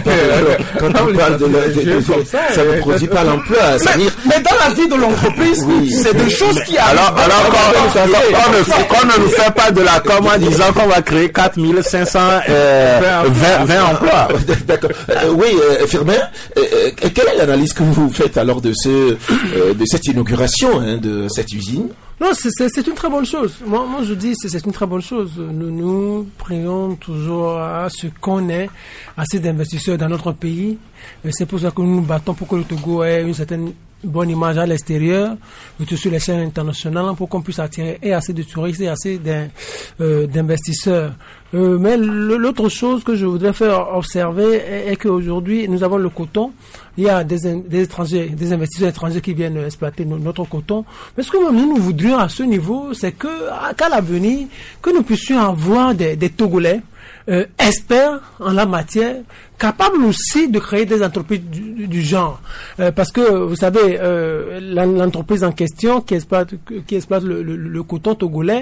quand on parle de, de, de, de ça, ça ne produit pas l'emploi. Mais, C'est-à-dire, mais dans la vie de l'entreprise, Oui. c'est des choses qui arrivent. Alors, alors qu'on qu'on ne, fait- qu'on ne nous fait pas de la com en disant qu'on va créer quatre mille cinq cents euh, vingt, vingt emplois. D'accord. Euh, oui, euh, Firmin, euh, euh, quelle est l'analyse que vous faites alors de ce, euh, de cette inauguration hein, de cette usine? Non, c'est- c'est c'est une très bonne chose. Moi, moi je dis c'est c'est une très bonne chose. Nous nous prions toujours à ce qu'on ait assez d'investisseurs dans notre pays. Et c'est pour ça que nous nous battons pour que le Togo ait une certaine bonne image à l'extérieur, surtout sur les chaînes internationales, pour qu'on puisse attirer et assez de touristes et assez d'in- euh, d'investisseurs. Euh, mais le- l'autre chose que je voudrais faire observer est, est qu'aujourd'hui, nous avons le coton. Il y a des, in- des étrangers, des investisseurs étrangers qui viennent exploiter no- notre coton. Mais ce que nous, nous voudrions à ce niveau, c'est que, à- qu'à l'avenir, que nous puissions avoir des, des Togolais euh, experts en la matière, capables aussi de créer des entreprises du, du- du genre. Euh, parce que, vous savez, euh, la- l'entreprise en question qui exploite, qui exploite le, le, le coton togolais,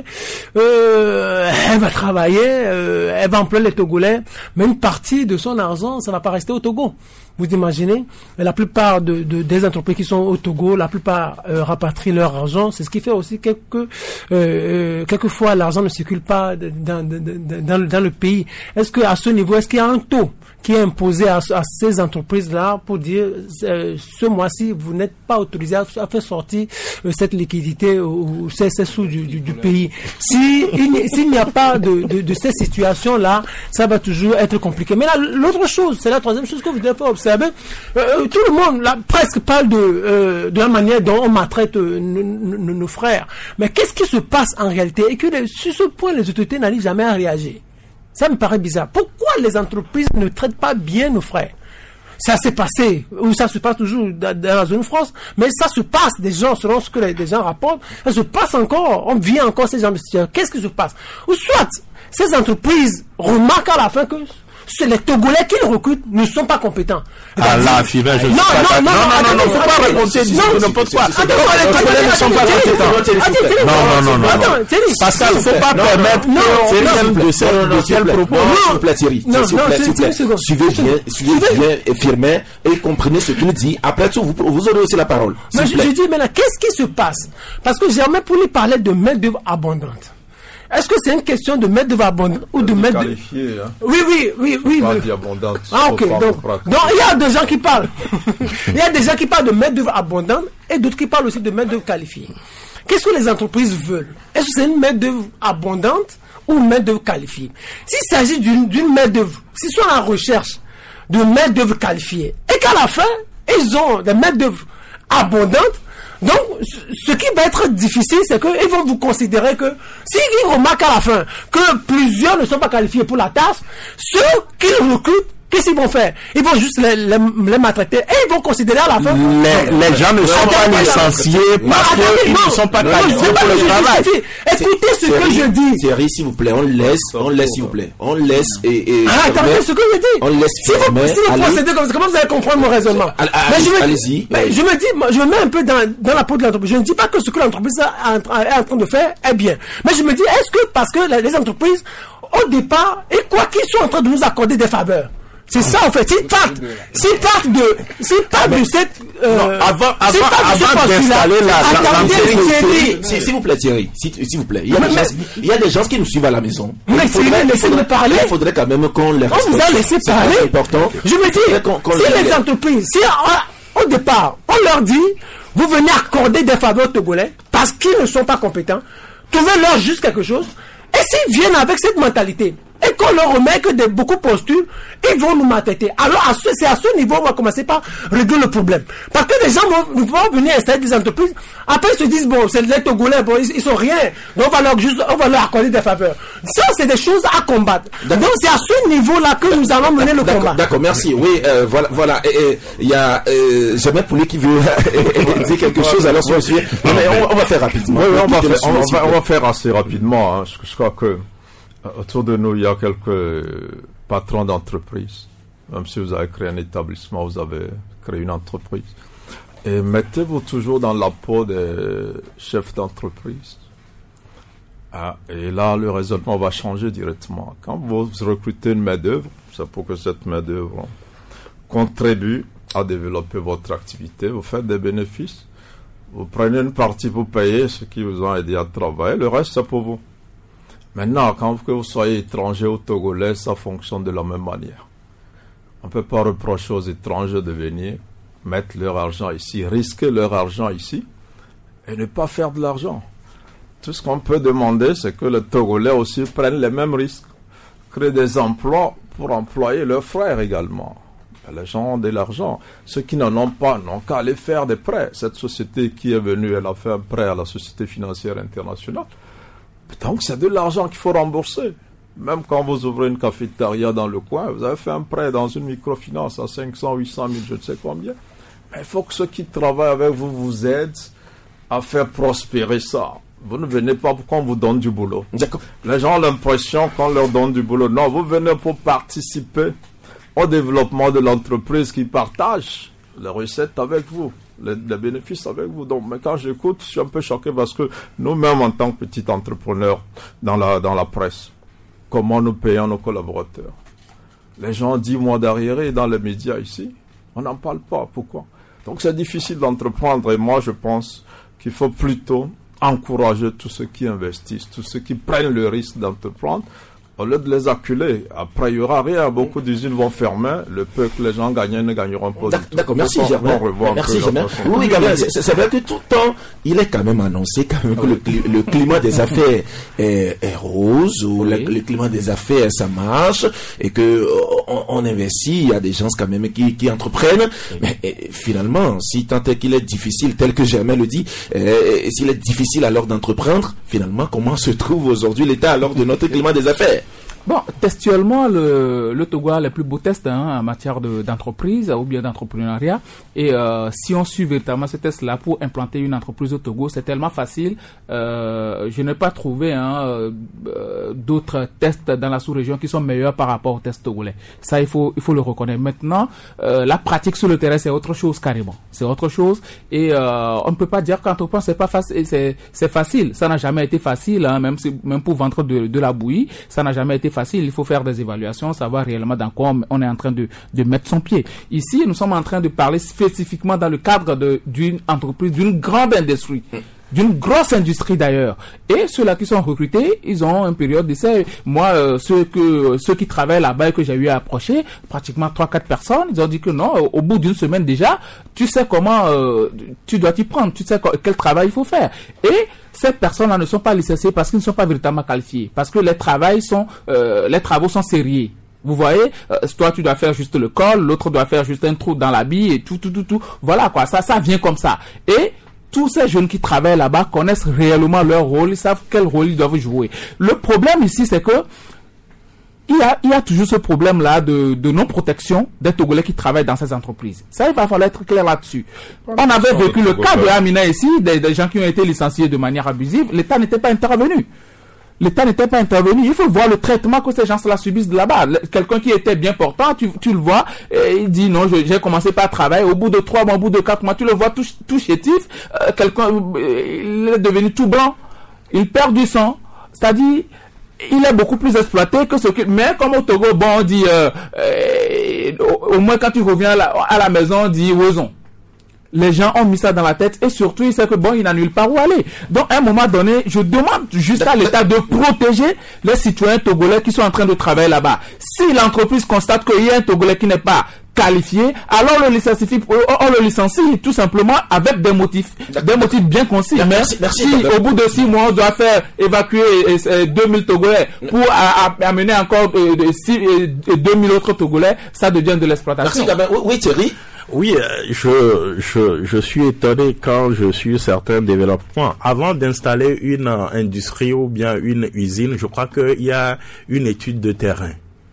euh, elle va travailler, euh, elle va employer les Togolais, mais une partie de son argent, ça va pas rester au Togo. Vous imaginez, la plupart de, de, des entreprises qui sont au Togo, la plupart euh, rapatrient leur argent. C'est ce qui fait aussi que, que euh, euh, quelquefois l'argent ne circule pas dans, dans, dans, dans, le, dans le pays. Est-ce que à ce niveau, est-ce qu'il y a un taux qui est imposé à, à ces entreprises-là pour dire euh, ce mois-ci vous n'êtes pas autorisé à, à faire sortir euh, cette liquidité ou, ou ces, ces sous du, du, du pays. Si il n'y- s'il n'y a pas de, de, de ces situations-là, ça va toujours être compliqué. Mais là, l'autre chose, c'est la troisième chose que vous devez faire observer. Euh, tout le monde là presque parle de euh, de la manière dont on maltraite euh, nos, nos, nos frères. Mais qu'est-ce qui se passe en réalité et que les, sur ce point les autorités n'arrivent jamais à réagir? Ça me paraît bizarre. Pourquoi les entreprises ne traitent pas bien nos frères? Ça s'est passé, ou ça se passe toujours dans, dans la zone France, mais ça se passe, des gens, selon ce que les, les gens rapportent, ça se passe encore, on vient encore ces investisseurs. Qu'est-ce qui se passe? Ou soit, ces entreprises remarquent à la fin que c'est les Togolais qui le recrutent ne sont pas compétents. Ah là, Firmin, je ne Non, suis pas non, non, d'accord. non, non, non, attendez, faut pas attendez. raconter du Non, n'importe quoi. Attends, les Togolais ne sont pas compétents. Non, non, non, non. Attends, Thierry. Pascal, il ne faut pas Non, permettre non, que non, Thierry de ces- Non, non, de s'il tels vous plaît. propos. Non, s'il vous plaît, Thierry. Non, S'il vous non, plaît, c'est- s'il vous plaît. c'est une seconde. Suivez C'est une bien, seconde. suivez Suivez. bien et Firmin et comprenez ce qu'il dit. Après tout, vous, vous aurez aussi la parole. S'il Mais vous je, plaît. je dis maintenant, qu'est-ce qui se passe? Parce que Germain Pouli parlait de main-d'œuvre abondante. Est-ce que c'est une question de main-d'œuvre abondante ou de main-d'œuvre? Qualifié, hein. Oui, oui, oui, oui. Pas mais- dit abondante. Ah, ok. Faut pas Donc, comprendre. donc, il y a des gens qui parlent. Il y a des gens qui parlent de main-d'œuvre abondante et d'autres qui parlent aussi de main-d'œuvre qualifiée. Qu'est-ce que les entreprises veulent? Est-ce que c'est une main-d'œuvre abondante ou une main-d'œuvre qualifiée? S'il s'agit d'une, d'une main-d'œuvre, s'ils sont en recherche de main-d'œuvre qualifiée et qu'à la fin, ils ont des main-d'œuvre abondantes, donc, ce ce qui va être difficile, c'est qu'ils vont vous considérer que, s'ils remarquent à la fin que plusieurs ne sont pas qualifiés pour la tâche, ceux qu'ils recrutent, qu'est-ce qu'ils vont faire? Ils vont juste les, les, les maltraiter et ils vont considérer à la fin... Les, les gens ne sont pas licenciés parce qu'ils ne sont pas qualifiés pour le travail. Écoutez ce que je dis. Thierry, s'il vous plaît, on laisse, on laisse, s'il vous plaît. On laisse et, et Ah, attendez, ce que je dis. on laisse Si vous, Firmin si vous aller. procédez comme ça, comment vous allez comprendre mon raisonnement? Allez- Mais je me dis- allez-y. mais je me dis, moi, je me mets un peu dans, dans la peau de l'entreprise. Je ne dis pas que ce que l'entreprise est en train- est en train de faire est bien. Mais je me dis, est-ce que parce que les les entreprises, au départ, et quoi qu'ils soient en train de nous accorder des faveurs, C'est ça en fait. S'ils partent, s'ils partent de, s'ils partent de cette, euh, non, avant, avant, avant d'installer la, la, s'il vous plaît Thierry, s'il vous plaît, il y a des gens, il y a des gens qui nous suivent à la maison. Mais s'il laissez-nous parler. Il faudrait quand même qu'on les respecte. On vous a laissé parler. C'est important. Je me dis, si les entreprises, si au départ, on leur dit, vous venez accorder des faveurs aux Togolais parce qu'ils ne sont pas compétents, trouvez-leur juste quelque chose. Et s'ils viennent avec cette mentalité, et qu'on leur remet que de beaucoup postulent, ils vont nous maltraiter. Alors, à ce, c'est à ce niveau, on va commencer par régler le problème. Parce que les gens vont, vont venir installer des entreprises, après ils se disent, bon, c'est les Togolais, bon, ils, ils sont rien, donc on va leur juste, on va leur accorder des faveurs. Ça, c'est des choses à combattre. Donc, c'est à ce niveau-là que nous allons mener le combat. D'accord, merci. Oui, euh, voilà, voilà. Il y a, euh, Jamais Poulet qui veut dire quelque chose, alors sur le sujet. Non, mais on, on va faire rapidement. Oui, oui, on va faire, on va, on va faire assez rapidement, hein. Je, je crois que, autour de nous, il y a quelques patrons d'entreprise. Même si vous avez créé un établissement, vous avez créé une entreprise. Et mettez-vous toujours dans la peau des chefs d'entreprise. Ah, et là, le raisonnement va changer directement. Quand vous recrutez une main-d'œuvre, c'est pour que cette main-d'œuvre contribue à développer votre activité. Vous faites des bénéfices. Vous prenez une partie, vous payez ceux qui vous ont aidé à travailler. Le reste, c'est pour vous. Maintenant, quand que vous soyez étranger ou togolais, ça fonctionne de la même manière. On ne peut pas reprocher aux étrangers de venir mettre leur argent ici, risquer leur argent ici et ne pas faire de l'argent. Tout ce qu'on peut demander, c'est que les Togolais aussi prennent les mêmes risques, créent des emplois pour employer leurs frères également. Les gens ont de l'argent. Ceux qui n'en ont pas n'ont qu'à aller faire des prêts. Cette société qui est venue, elle a fait un prêt à la Société financière internationale. Donc c'est de l'argent qu'il faut rembourser. Même quand vous ouvrez une cafétéria dans le coin, vous avez fait un prêt dans une microfinance à cinq cents, huit cent mille, je ne sais combien. Mais il faut que ceux qui travaillent avec vous vous aident à faire prospérer ça. Vous ne venez pas pour qu'on vous donne du boulot. D'accord. Les gens ont l'impression qu'on leur donne du boulot. Non, vous venez pour participer au développement de l'entreprise qui partage les recettes avec vous. Les, les bénéfices avec vous. Donc, mais quand j'écoute, je suis un peu choqué parce que nous-mêmes, en tant que petits entrepreneurs dans la, dans la presse, comment nous payons nos collaborateurs? Les gens ont dix mois d'arriérés dans les médias ici. On n'en parle pas. Pourquoi? Donc, c'est difficile d'entreprendre et moi, je pense qu'il faut plutôt encourager tous ceux qui investissent, tous ceux qui prennent le risque d'entreprendre, au lieu de les acculer. Après, il n'y aura rien. Beaucoup d'usines vont fermer. Le peu que les gens gagnent ne gagneront pas. D'accord, merci Germain. Merci Germain. Oui, Gabriel, c'est vrai que tout le temps, il est quand même annoncé quand même que le, le climat des affaires est, est rose, ou oui. le, le climat des affaires, ça marche, et que on, on investit, il y a des gens quand même qui, qui entreprennent. Oui. Mais et, finalement, si tant est qu'il est difficile, tel que Germain le dit, et, et s'il est difficile alors d'entreprendre, finalement, comment se trouve aujourd'hui l'état alors de notre climat des affaires? Bon, textuellement, le, le Togo a les plus beaux tests hein, en matière de, d'entreprise ou bien d'entrepreneuriat. Et euh, si on suit véritablement ce test-là pour implanter une entreprise au Togo, c'est tellement facile. Euh, je n'ai pas trouvé hein, euh, d'autres tests dans la sous-région qui sont meilleurs par rapport aux tests togolais. Ça, il faut, il faut le reconnaître. Maintenant, euh, la pratique sur le terrain, c'est autre chose carrément. C'est autre chose. Et euh, on ne peut pas dire qu'entreprendre, c'est pas facile. C'est, c'est facile. Ça n'a jamais été facile, hein, même, si, même pour vendre de, de la bouillie. Ça n'a jamais été facile, il faut faire des évaluations, savoir réellement dans quoi on est en train de, de mettre son pied. Ici, nous sommes en train de parler spécifiquement dans le cadre de, d'une entreprise, d'une grande industrie, d'une grosse industrie d'ailleurs. Et ceux-là qui sont recrutés, ils ont une période d'essai. Moi, euh, ceux, que, ceux qui travaillent là-bas et que j'ai eu à approcher, pratiquement trois quatre personnes, ils ont dit que non, au, au bout d'une semaine déjà, tu sais comment euh, tu dois t'y prendre, tu sais quel travail il faut faire. Et ces personnes-là ne sont pas licenciées parce qu'ils ne sont pas véritablement qualifiés, parce que les travaux sont, euh, les travaux sont sérieux. Vous voyez, euh, toi tu dois faire juste le col, l'autre doit faire juste un trou dans l'habit et tout, tout, tout, tout. Voilà quoi, ça, ça vient comme ça. Et tous ces jeunes qui travaillent là-bas connaissent réellement leur rôle, ils savent quel rôle ils doivent jouer. Le problème ici, c'est que il y a, il y a toujours ce problème-là de, de non-protection des Togolais qui travaillent dans ces entreprises. Ça, il va falloir être clair là-dessus. On avait vécu le cas de Amina ici, des, des gens qui ont été licenciés de manière abusive. L'État n'était pas intervenu. L'État n'était pas intervenu. Il faut voir le traitement que ces gens-là subissent de là-bas. Quelqu'un qui était bien portant, tu, tu le vois, et il dit non, je, j'ai commencé par travailler. Au bout de trois mois, au bout de quatre mois, tu le vois tout, tout chétif. Euh, quelqu'un, il est devenu tout blanc. Il perd du sang. C'est-à-dire, il est beaucoup plus exploité que ce que, mais comme au Togo, bon, on dit, euh, euh, au, au moins quand tu reviens à la, à la maison, on dit, Wozon. Les gens ont mis ça dans la tête et surtout, ils savent que bon, ils n'ont nulle part où aller. Donc, à un moment donné, je demande juste à l'État de protéger les citoyens togolais qui sont en train de travailler là-bas. Si l'entreprise constate qu'il y a un Togolais qui n'est pas qualifié, alors on le licencie, on le licencie tout simplement avec des motifs, des motifs bien concis. Mais merci, merci, si au bout de six mois, on doit faire évacuer deux mille Togolais pour a, a, amener encore euh, deux mille autres Togolais, ça devient de l'exploitation. Merci, oui, oui, Thierry. Oui, je, je, je suis étonné quand je suis certains développements. Avant d'installer une industrie ou bien une usine, je crois qu'il y a une étude de terrain.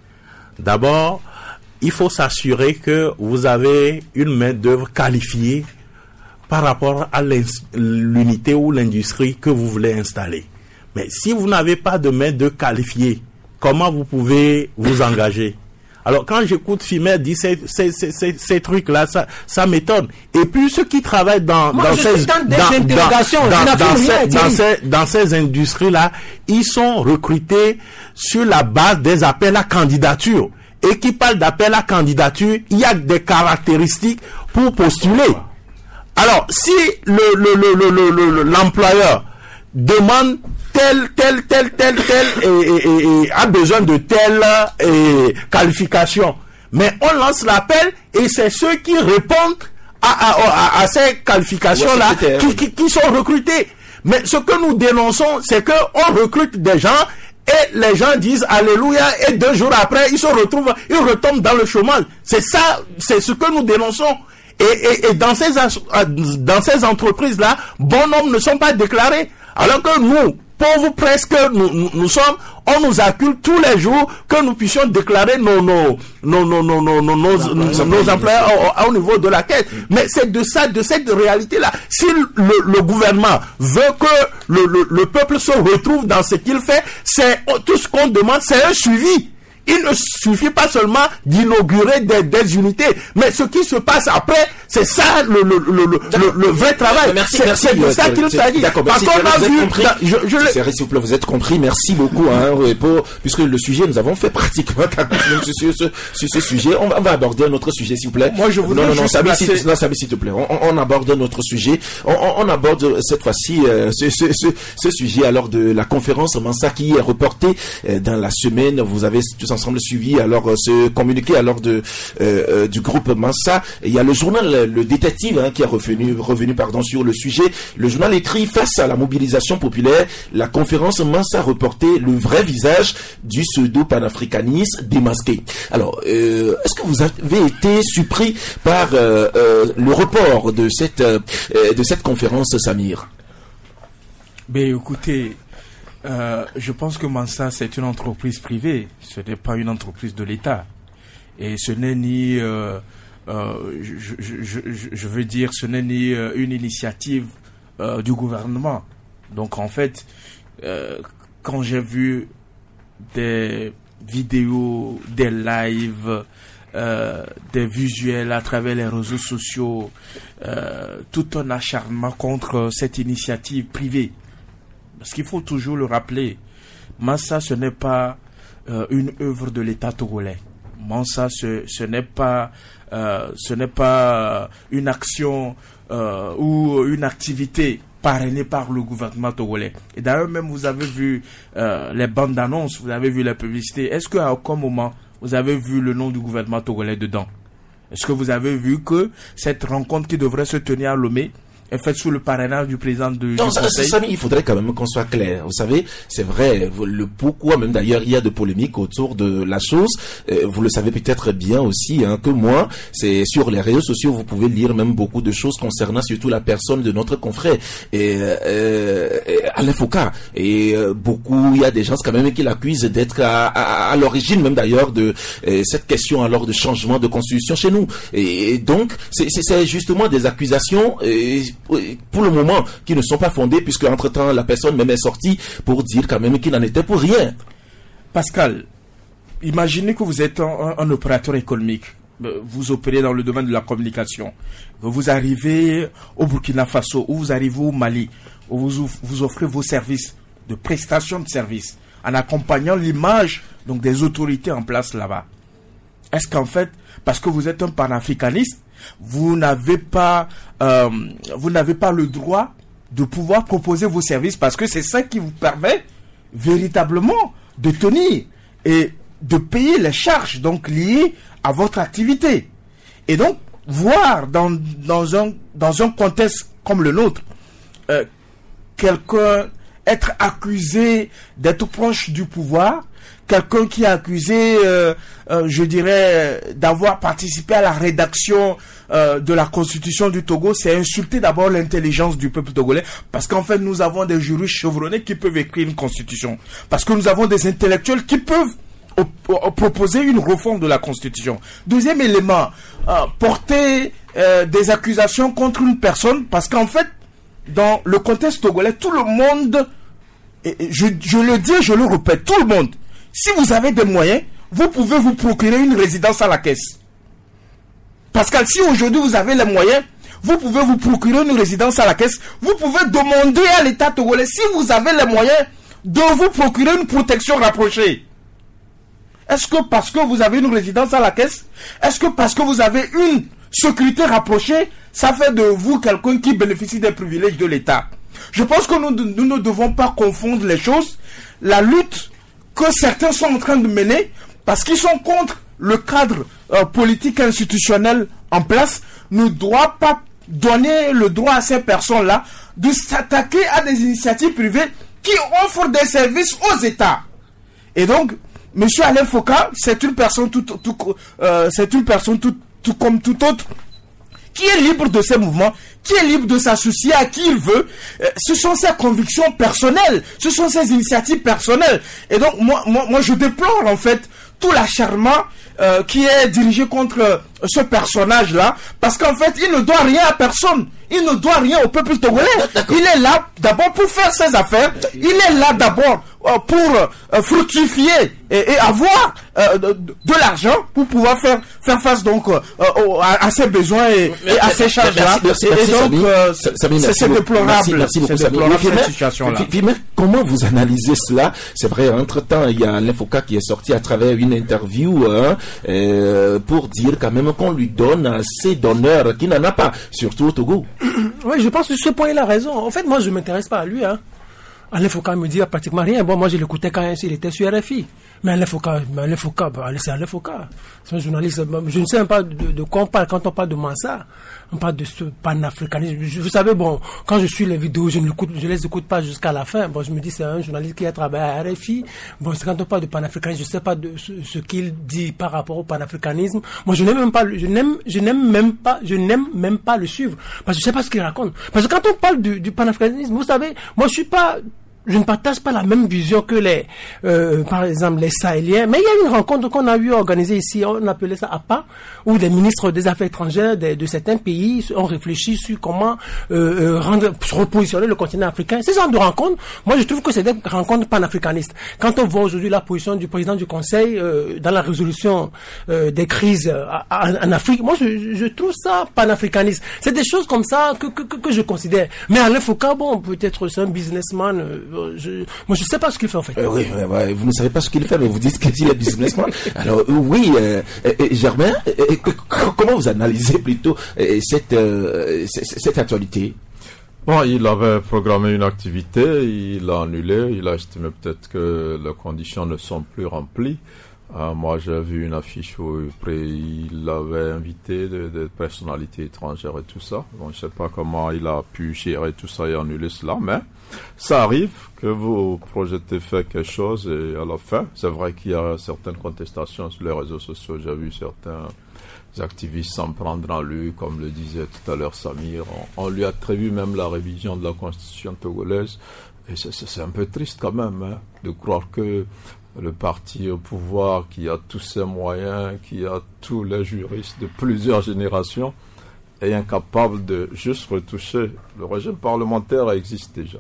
D'abord, il faut s'assurer que vous avez une main-d'œuvre qualifiée par rapport à l'unité ou l'industrie que vous voulez installer. Mais si vous n'avez pas de main-d'œuvre qualifiée, comment vous pouvez vous engager? Alors, quand j'écoute Fimer dire ces, ces, ces, ces, ces trucs-là, ça, ça m'étonne. Et puis, ceux qui travaillent dans, Moi, dans, ces, dans, dans, dans, dans, ces, dans, ces, dans ces industries-là, ils sont recrutés sur la base des appels à candidature. Et qui parle d'appel à candidature, il y a des caractéristiques pour postuler. Alors, si le, le, le, le, le, le, l'employeur demande tel, tel, tel, tel, tel, et, et, et, et a besoin de telle et, qualification. Mais on lance l'appel et c'est ceux qui répondent à, à, à, à ces qualifications-là ouais, qui, qui, qui sont recrutés. Mais ce que nous dénonçons, c'est que on recrute des gens et les gens disent alléluia et deux jours après, ils se retrouvent, ils retombent dans le chômage. C'est ça, c'est ce que nous dénonçons. Et, et, et dans ces, dans ces entreprises-là, bon nombre ne sont pas déclarés. Alors que nous, pauvres presque, nous, nous, nous sommes, on nous accule tous les jours que nous puissions déclarer nos, nos, nos, nos, nos, nos, nos, nos, nos, nos employés au, au niveau de la caisse. Mais c'est de ça, de cette réalité-là. Si le, le gouvernement veut que le, le, le peuple se retrouve dans ce qu'il fait, c'est tout ce qu'on demande, c'est un suivi. Il ne suffit pas seulement d'inaugurer des, des unités, mais ce qui se passe après, c'est ça le, le, le, le, le vrai travail. Merci, c'est, merci, c'est de ça qu'il s'agit. D'accord, merci. Parce qu'on a vu, compris. Je, je le... S'il vous plaît, vous êtes compris. Merci beaucoup, hein, pour, puisque le sujet, nous avons fait pratiquement sur, sur, sur, sur ce sujet. On va, on va aborder un autre sujet, s'il vous plaît. Moi, je voudrais non, non, non, Samy, placer... si, non, Samy, s'il te plaît. On, on aborde un autre sujet. On, on, on aborde cette fois-ci euh, ce, ce, ce, ce sujet alors de la conférence Mansa qui est reportée euh, dans la semaine. Vous avez tous ensemble suivi alors ce communiqué alors de euh, euh, du groupe Mansa. Il y a le journal Le Détective hein, qui est revenu revenu pardon sur le sujet. Le journal écrit: face à la mobilisation populaire, la conférence Mansa reportait le vrai visage du pseudo-panafricanisme démasqué. Alors, euh, est-ce que vous avez été surpris par euh, euh, le report de cette euh, de cette conférence, Samir? Ben écoutez, Euh, je pense que Mansa, c'est une entreprise privée, ce n'est pas une entreprise de l'État. Et ce n'est ni, euh, euh, je, je, je, je veux dire, ce n'est ni euh, une initiative euh, du gouvernement. Donc en fait, euh, quand j'ai vu des vidéos, des lives, euh, des visuels à travers les réseaux sociaux, euh, tout un acharnement contre cette initiative privée. Parce qu'il faut toujours le rappeler, Mansa, ce n'est pas euh, une œuvre de l'État togolais. Mansa, ce, ce n'est pas, euh, ce n'est pas une action euh, ou une activité parrainée par le gouvernement togolais. Et d'ailleurs, même vous avez vu euh, les bandes d'annonces, vous avez vu les publicités. Est-ce qu'à aucun moment vous avez vu le nom du gouvernement togolais dedans? Est-ce que vous avez vu que cette rencontre qui devrait se tenir à Lomé est faite sous le parrainage du président de, non, du ça, Conseil. Ça, il faudrait quand même qu'on soit clair. Vous savez, c'est vrai, le pourquoi, même d'ailleurs, il y a de polémiques autour de la chose. Euh, vous le savez peut-être bien aussi, hein, que moi, c'est sur les réseaux sociaux, vous pouvez lire même beaucoup de choses concernant surtout la personne de notre confrère, et, euh, Alain Foucault. Et euh, beaucoup, il y a des gens quand même qui l'accusent d'être à, à, à l'origine même d'ailleurs de euh, cette question alors de changement de constitution chez nous. Et, et donc, c'est, c'est, c'est justement des accusations euh, pour le moment qui ne sont pas fondées, puisque entre-temps la personne même est sortie pour dire quand même qu'il n'en était pour rien. Pascal, imaginez que vous êtes un, un, un opérateur économique, vous opérez dans le domaine de la communication, vous arrivez au Burkina Faso ou vous arrivez au Mali, où vous, vous offrez vos services de prestation de services en accompagnant l'image donc des autorités en place là-bas. Est-ce qu'en fait, parce que vous êtes un panafricaniste, vous n'avez pas, euh, vous n'avez pas le droit de pouvoir proposer vos services, parce que c'est ça qui vous permet véritablement de tenir et de payer les charges donc liées à votre activité. Et donc voir dans dans un dans un contexte comme le nôtre euh, quelqu'un être accusé d'être proche du pouvoir, quelqu'un qui est accusé, euh, euh, je dirais, d'avoir participé à la rédaction euh, de la constitution du Togo, c'est insulter d'abord l'intelligence du peuple togolais, parce qu'en fait, nous avons des juristes chevronnés qui peuvent écrire une constitution, parce que nous avons des intellectuels qui peuvent op- op- proposer une refonte de la constitution. Deuxième élément, euh, porter euh, des accusations contre une personne, parce qu'en fait, dans le contexte togolais, tout le monde, et je, je le dis, je le répète, tout le monde, si vous avez des moyens, vous pouvez vous procurer une résidence à la caisse. Pascal, si aujourd'hui vous avez les moyens, vous pouvez vous procurer une résidence à la caisse. Vous pouvez demander à l'État togolais, si vous avez les moyens, de vous procurer une protection rapprochée. Est-ce que parce que vous avez une résidence à la caisse, est-ce que parce que vous avez une sécurité rapprochée, ça fait de vous quelqu'un qui bénéficie des privilèges de l'État? Je pense que nous, nous ne devons pas confondre les choses. La lutte que certains sont en train de mener, parce qu'ils sont contre le cadre euh, politique institutionnel en place, ne doit pas donner le droit à ces personnes-là de s'attaquer à des initiatives privées qui offrent des services aux États. Et donc, M. Alain Foucault, c'est une personne tout, tout, euh, c'est une personne tout, tout comme tout autre, qui est libre de ses mouvements, qui est libre de s'associer à qui il veut. Euh, ce sont ses convictions personnelles, ce sont ses initiatives personnelles. Et donc, moi, moi, moi je déplore en fait tout l'acharnement euh, qui est dirigé contre euh, ce personnage-là, parce qu'en fait, il ne doit rien à personne. Il ne doit rien au peuple togolais. Il est là d'abord pour faire ses affaires. Il est là d'abord euh, pour euh, fructifier et, et avoir euh, de, de l'argent pour pouvoir faire faire face donc euh, à, à ses besoins et, et à ses charges-là. Merci, merci, et, merci, et donc, Samy. euh, Samy, merci c'est déplorable. Merci, merci beaucoup, c'est Samy. déplorable Fimer, cette situation-là. Fimer, comment vous analysez cela? C'est vrai, entre-temps, il y a Alain Foucault qui est sorti à travers une interview hein, euh, pour dire quand même qu'on lui donne assez d'honneur qu'il n'en a pas, surtout au Togo. Oui, je pense que ce point, il a raison. En fait, moi, je ne m'intéresse pas à lui. Hein. Alain Foucault me dit pratiquement rien. Bon, moi, je l'écoutais quand il était sur R F I. Mais Alain Foucault, Alain Foucault, bah, c'est Alain Foucault. C'est un journaliste. Je ne sais même pas de, de quoi on parle quand on parle de Mansa. On parle de ce panafricanisme. Vous savez, bon, quand je suis les vidéos, je ne l'écoute, je les écoute pas jusqu'à la fin. Bon, je me dis, c'est un journaliste qui a travaillé à R F I. Bon, c'est quand on parle de panafricanisme, je sais pas de ce, ce qu'il dit par rapport au panafricanisme. Moi, je n'aime même pas, je n'aime, je n'aime même pas, je n'aime même pas le suivre. Parce que je sais pas ce qu'il raconte. Parce que quand on parle du, du panafricanisme, vous savez, moi, je suis pas, je ne partage pas la même vision que les, euh, par exemple, les Sahéliens. Mais il y a une rencontre qu'on a eu organisée ici, on appelait ça A P A, où des ministres des Affaires étrangères de, de certains pays ont réfléchi sur comment euh, rendre, repositionner le continent africain. Ces genre de rencontres, moi je trouve que c'est des rencontres panafricanistes. Quand on voit aujourd'hui la position du président du Conseil euh, dans la résolution euh, des crises euh, en Afrique, moi je, je trouve ça panafricaniste. C'est des choses comme ça que, que, que je considère. Mais Alain Foucault, bon, peut-être c'est un businessman... Euh, Je, moi, je sais pas ce qu'il fait en fait. Euh, oui, ouais, ouais, vous ne savez pas ce qu'il fait, mais vous dites qu'il est businessman. Alors euh, oui, euh, euh, Germain, euh, comment vous analysez plutôt euh, cette euh, cette actualité? Bon, il avait programmé une activité, il l'a annulée, il a estimé peut-être que les conditions ne sont plus remplies. Euh, moi, j'ai vu une affiche où il avait invité des, des personnalités étrangères et tout ça. Bon, je ne sais pas comment il a pu gérer tout ça et annuler cela, mais ça arrive que vous projetez faire quelque chose et à la fin, c'est vrai qu'il y a certaines contestations sur les réseaux sociaux. J'ai vu certains activistes s'en prendre en lui, comme le disait tout à l'heure Samir. On, on lui attribue même la révision de la constitution togolaise. Et c'est, c'est un peu triste quand même hein, de croire que le parti au pouvoir, qui a tous ses moyens, qui a tous les juristes de plusieurs générations, est incapable de juste retoucher. Le régime parlementaire existe déjà.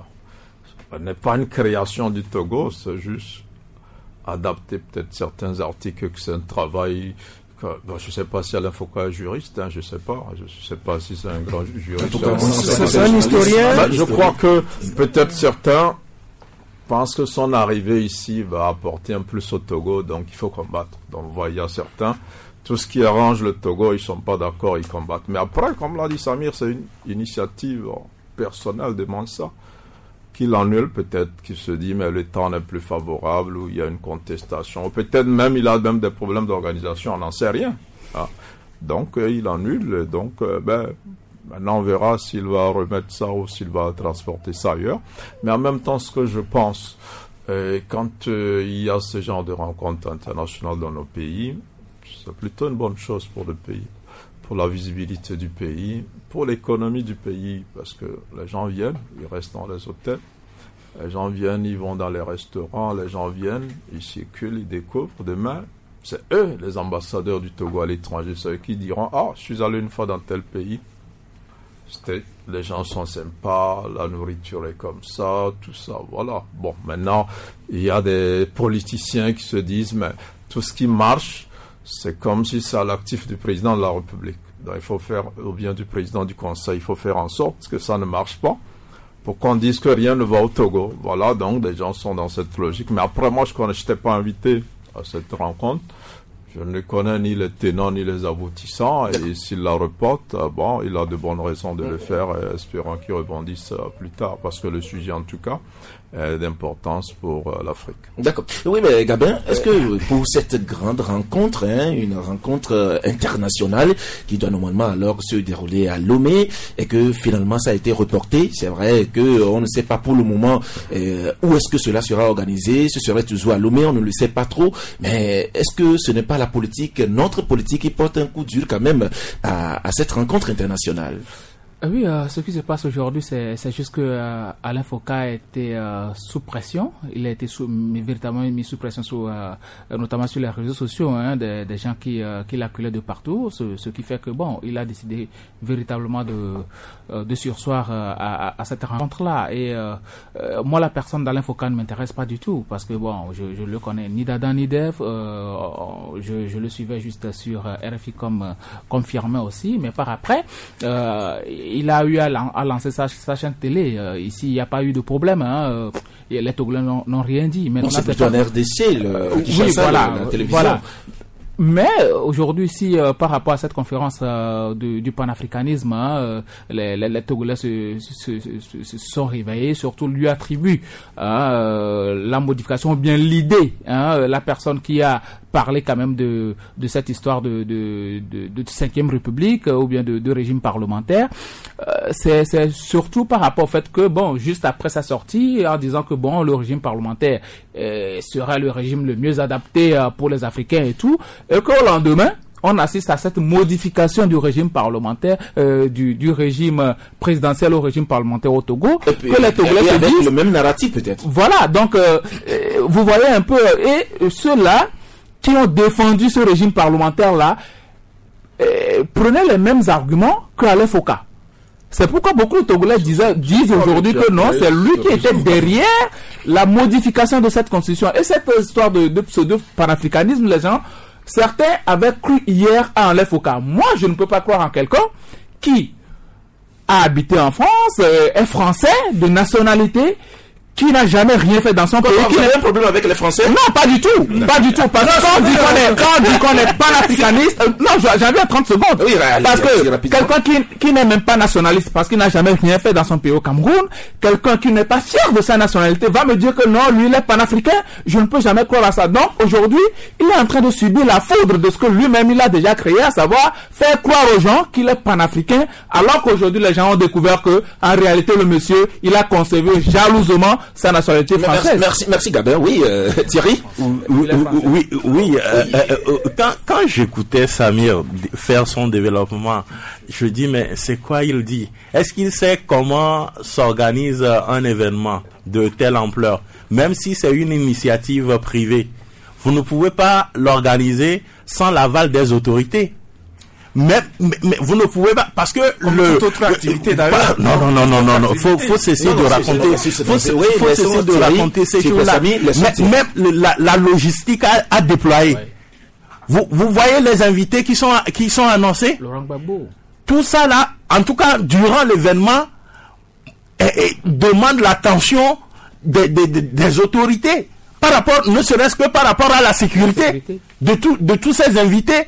Ce n'est pas une création du Togo, c'est juste adapter peut-être certains articles, que c'est un travail... Que, bon, je ne sais pas si Alain Foucault est juriste, hein, je ne sais pas. Je ne sais pas si c'est un grand juriste. C'est un historien. Ben, je crois que peut-être certains pense que son arrivée ici va apporter un plus au Togo, donc il faut combattre. Donc, vous voyez, il y a certains, tout ce qui arrange le Togo, ils sont pas d'accord, ils combattent. Mais après, comme l'a dit Samir, c'est une initiative personnelle de Mansa, qu'il annule peut-être, qu'il se dit, mais le temps n'est plus favorable, ou il y a une contestation, ou peut-être même il a même des problèmes d'organisation, on n'en sait rien. Ah. Donc, euh, il annule, donc, euh, ben, maintenant on verra s'il va remettre ça ou s'il va transporter ça ailleurs. Mais en même temps, ce que je pense, euh, quand euh, il y a ce genre de rencontres internationales dans nos pays, c'est plutôt une bonne chose pour le pays, pour la visibilité du pays, pour l'économie du pays, parce que les gens viennent, ils restent dans les hôtels, les gens viennent, ils vont dans les restaurants, les gens viennent, ils circulent, ils découvrent. Demain, c'est eux, les ambassadeurs du Togo à l'étranger, c'est eux qui diront « Ah, je suis allé une fois dans tel pays, c'était, les gens sont sympas, la nourriture est comme ça, tout ça, voilà. » Bon, maintenant, il y a des politiciens qui se disent « Mais tout ce qui marche, c'est comme si c'est à l'actif du président de la République. Donc, il faut faire, ou bien du président du Conseil, il faut faire en sorte que ça ne marche pas, pour qu'on dise que rien ne va au Togo. » Voilà, donc, des gens sont dans cette logique. Mais après, moi, je n'étais pas invité à cette rencontre. Je ne connais ni les tenants ni les aboutissants, et s'il la reporte, bon, il a de bonnes raisons de le faire, et espérons qu'il rebondisse plus tard, parce que le sujet, en tout cas, est d'importance pour euh, l'Afrique. D'accord. Oui, mais Gabin, est-ce que pour cette grande rencontre, hein, une rencontre euh, internationale qui doit normalement alors se dérouler à Lomé, et que finalement ça a été reporté, c'est vrai que euh, on ne sait pas pour le moment euh, où est-ce que cela sera organisé, ce serait toujours à Lomé, on ne le sait pas trop, mais est-ce que ce n'est pas la politique, notre politique qui porte un coup dur quand même à, à cette rencontre internationale? Oui, euh, ce qui se passe aujourd'hui, c'est, c'est juste que euh, Alain Foka a été euh, sous pression. Il a été sous, mais véritablement mis sous pression, sous, euh, notamment sur les réseaux sociaux, hein, des, des gens qui, euh, qui l'acculaient de partout. Ce, ce qui fait que bon, il a décidé véritablement de, euh, de sursoir euh, à, à cette rencontre-là. Et euh, euh, moi, la personne d'Alain Foka ne m'intéresse pas du tout, parce que bon, je, je le connais ni d'Adam ni d'Ève. Euh, je, je le suivais juste sur R F I comme confirmé aussi, mais par après. Euh, Il a eu à, lan- à lancer sa, sa chaîne télé. Euh, ici, il n'y a pas eu de problème. Hein. Euh, les Togolais n'ont, n'ont rien dit. Maintenant, non, c'est plutôt un R D C, le, euh, oui, voilà, la télévision. Voilà. Mais aujourd'hui, si euh, par rapport à cette conférence euh, du, du panafricanisme, hein, euh, les, les, les Togolais se, se, se, se sont réveillés, surtout lui attribuent hein, euh, la modification, ou bien l'idée, hein, la personne qui a parlé quand même de, de cette histoire de, de, de, de cinquième République euh, ou bien de, de régime parlementaire. Euh, c'est, c'est surtout par rapport au fait que, bon, juste après sa sortie, en disant que, bon, le régime parlementaire euh, sera le régime le mieux adapté euh, pour les Africains et tout, et qu'au lendemain, on assiste à cette modification du régime parlementaire, euh, du, du régime présidentiel au régime parlementaire au Togo, et puis, que les Togolais se disent... le même narratif peut-être. Voilà, donc, euh, euh, vous voyez un peu, et ceux-là qui ont défendu ce régime parlementaire-là, euh, prenaient les mêmes arguments qu'Alain Foka. C'est pourquoi beaucoup de Togolais disent, disent aujourd'hui que non, c'est lui qui était derrière la modification de cette constitution. Et cette histoire de, de pseudo-panafricanisme, les gens, certains avaient cru hier à Alain Foka. Moi, je ne peux pas croire en quelqu'un qui a habité en France, euh, est français, de nationalité, qui n'a jamais rien fait dans son pays. Qui a un problème avec les Français? Non, pas du tout. Non. Pas du tout. Parce que quand on dit qu'on est, quand on dit qu'on est panafricaniste, euh, non, j'avais trente secondes. Oui, allez, parce que quelqu'un qui, qui n'est même pas nationaliste, parce qu'il n'a jamais rien fait dans son pays au Cameroun, quelqu'un qui n'est pas fier de sa nationalité va me dire que non, lui, il est panafricain. Je ne peux jamais croire à ça. Donc, aujourd'hui, il est en train de subir la foudre de ce que lui-même, il a déjà créé, à savoir faire croire aux gens qu'il est panafricain, alors qu'aujourd'hui, les gens ont découvert que, en réalité, le monsieur, il a conservé jalousement sa nationalité française. Merci, merci, merci Gabin. Oui, euh, Thierry. Oui, oui, oui. Euh, euh, quand, quand j'écoutais Samir faire son développement, je dis mais c'est quoi il dit? Est-ce qu'il sait comment s'organise un événement de telle ampleur, même si c'est une initiative privée? Vous ne pouvez pas l'organiser sans l'aval des autorités. Mais, mais, mais vous ne pouvez pas parce que comme le toute autre activité d'ailleurs. Non non non non non non. Faut faut cesser non, de non, raconter. Faut, faut cesser de raconter ces choses-là. Même la, la logistique a, a déployé. Ouais. Vous vous voyez les invités qui sont qui sont annoncés. Laurent Gbagbo. Tout ça là, en tout cas durant l'événement, et, et, demande l'attention des, des, des, des autorités, par rapport, ne serait-ce que par rapport à la sécurité de, tout, de tous ces invités.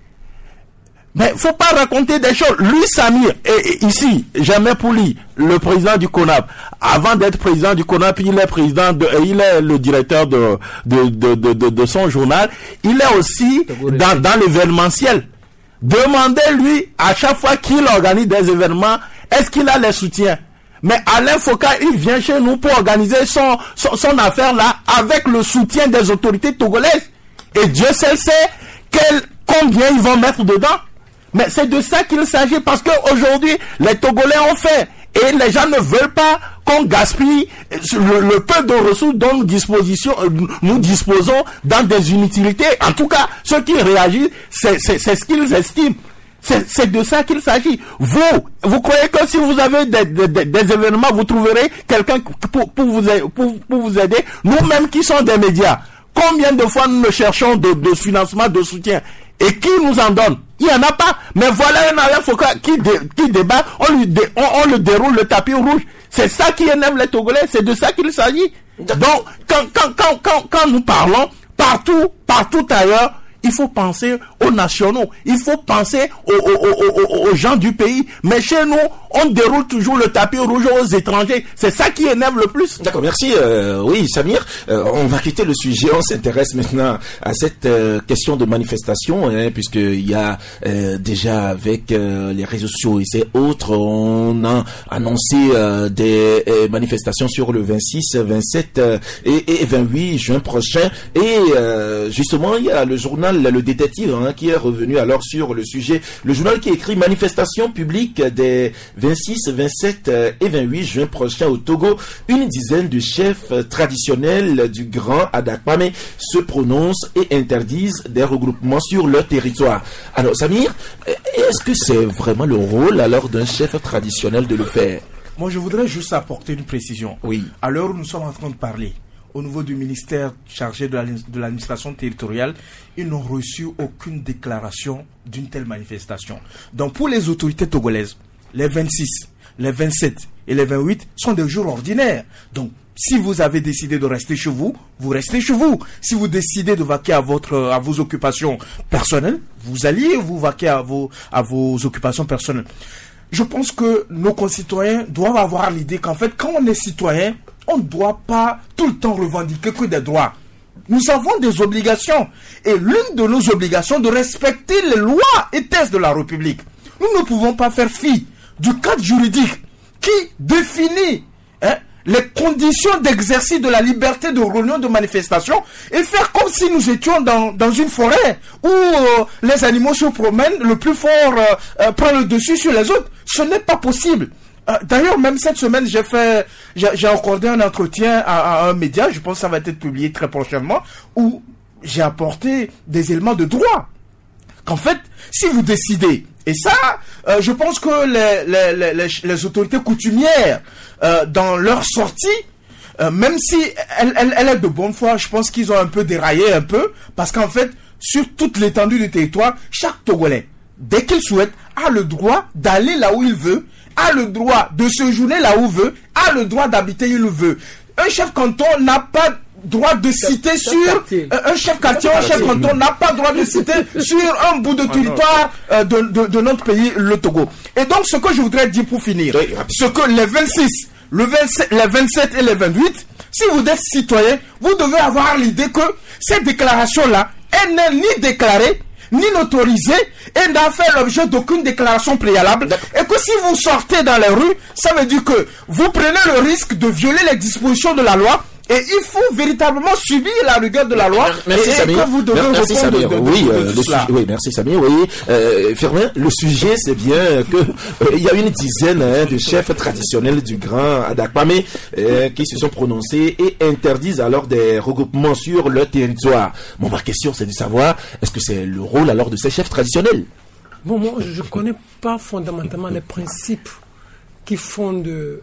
Mais faut pas raconter des choses. Lui, Samir, et, et ici, Germain Pouli, le président du CONAP, avant d'être président du CONAP, il est président de, il est le directeur de, de, de, de, de, de son journal. Il est aussi dans, dans l'événementiel. Demandez-lui, à chaque fois qu'il organise des événements, est-ce qu'il a les soutiens? Mais Alain Foucault, il vient chez nous pour organiser son, son, son affaire là, avec le soutien des autorités togolaises. Et Dieu seul sait quel, combien ils vont mettre dedans. Mais c'est de ça qu'il s'agit, parce qu'aujourd'hui, les Togolais ont fait. Et les gens ne veulent pas qu'on gaspille le, le peu de ressources dont nous, disposition, nous disposons dans des inutilités. En tout cas, ceux qui réagissent, c'est, c'est, c'est ce qu'ils estiment. C'est, c'est de ça qu'il s'agit. Vous, vous croyez que si vous avez des, des, des événements, vous trouverez quelqu'un pour, pour, vous, pour, pour vous aider? Nous-mêmes qui sommes des médias, combien de fois nous ne cherchons de, de financement, de soutien? Et qui nous en donne? Il n'y en a pas. Mais voilà un Alain Foucault qui, dé, qui débat, on, lui dé, on, on le déroule le tapis rouge. C'est ça qui énerve les Togolais, c'est de ça qu'il s'agit. Donc, quand, quand, quand, quand, quand nous parlons, partout, partout ailleurs, il faut penser aux nationaux, il faut penser aux, aux, aux, aux gens du pays. Mais chez nous, on déroule toujours le tapis rouge aux étrangers. C'est ça qui énerve le plus. D'accord, merci. Euh, oui, Samir, euh, on va quitter le sujet. On s'intéresse maintenant à cette euh, question de manifestation, hein, puisqu'il y a euh, déjà avec euh, les réseaux sociaux et ces autres, on a annoncé euh, des euh, manifestations sur le vingt-six, vingt-sept euh, et, et vingt-huit juin prochain. Et euh, justement, il y a le journal Le Détective hein, qui est revenu alors sur le sujet. Le journal qui écrit manifestation publique des vingt-six, vingt-sept et vingt-huit juin prochain au Togo. Une dizaine de chefs traditionnels du Grand Adakpamé se prononcent et interdisent des regroupements sur leur territoire. Alors Samir, est-ce que c'est vraiment le rôle alors d'un chef traditionnel de le faire? Moi je voudrais juste apporter une précision. Oui. À l'heure où nous sommes en train de parler, au niveau du ministère chargé de l'administration territoriale, ils n'ont reçu aucune déclaration d'une telle manifestation. Donc pour les autorités togolaises, les vingt-six, les vingt-sept et les vingt-huit sont des jours ordinaires. Donc si vous avez décidé de rester chez vous, vous restez chez vous. Si vous décidez de vaquer à, votre, à vos occupations personnelles, vous alliez vous vaquer à vos, à vos occupations personnelles. Je pense que nos concitoyens doivent avoir l'idée qu'en fait, quand on est citoyen, on ne doit pas tout le temps revendiquer que des droits. Nous avons des obligations. Et l'une de nos obligations est de respecter les lois et textes de la République. Nous ne pouvons pas faire fi du cadre juridique qui définit hein, les conditions d'exercice de la liberté de réunion, de manifestation, et faire comme si nous étions dans, dans une forêt où euh, les animaux se promènent, le plus fort euh, euh, prend le dessus sur les autres. Ce n'est pas possible. D'ailleurs, même cette semaine, j'ai fait, j'ai, j'ai accordé un entretien à, à un média, je pense que ça va être publié très prochainement, où j'ai apporté des éléments de droit. Qu'en fait, si vous décidez, et ça, euh, je pense que les, les, les, les autorités coutumières, euh, dans leur sortie, euh, même si elle, elle, elle est de bonne foi, je pense qu'ils ont un peu déraillé un peu, parce qu'en fait, sur toute l'étendue du territoire, chaque Togolais, dès qu'il souhaite, a le droit d'aller là où il veut, a le droit de séjourner là où il veut, a le droit d'habiter où il veut. Un chef canton n'a pas droit de citer sur euh, un chef quartier, un chef canton n'a pas droit de citer sur un bout de territoire euh, de, de, de notre pays, le Togo. Et donc ce que je voudrais dire pour finir, ce que les vingt-six, le vingt-sept, les vingt-sept et les vingt-huit, si vous êtes citoyen, vous devez avoir l'idée que cette déclaration-là, elle n'est ni déclarée, ni notorisée, et n'a fait l'objet d'aucune déclaration préalable, et que si vous sortez dans les rues, ça veut dire que vous prenez le risque de violer les dispositions de la loi, et il faut véritablement subir la rigueur de la loi. Merci et, Samir. Et vous devez merci Samir. De, de, oui, de, de, euh, de le sujet, oui, merci Samir. Oui, euh, Firmin, le sujet c'est bien que euh, il y a une dizaine hein, de chefs traditionnels du Grand Adakpamé euh, qui se sont prononcés et interdisent alors des regroupements sur leur territoire. Bon, ma question c'est de savoir est-ce que c'est le rôle alors de ces chefs traditionnels? Bon, moi je ne connais pas fondamentalement les principes qui fondent euh,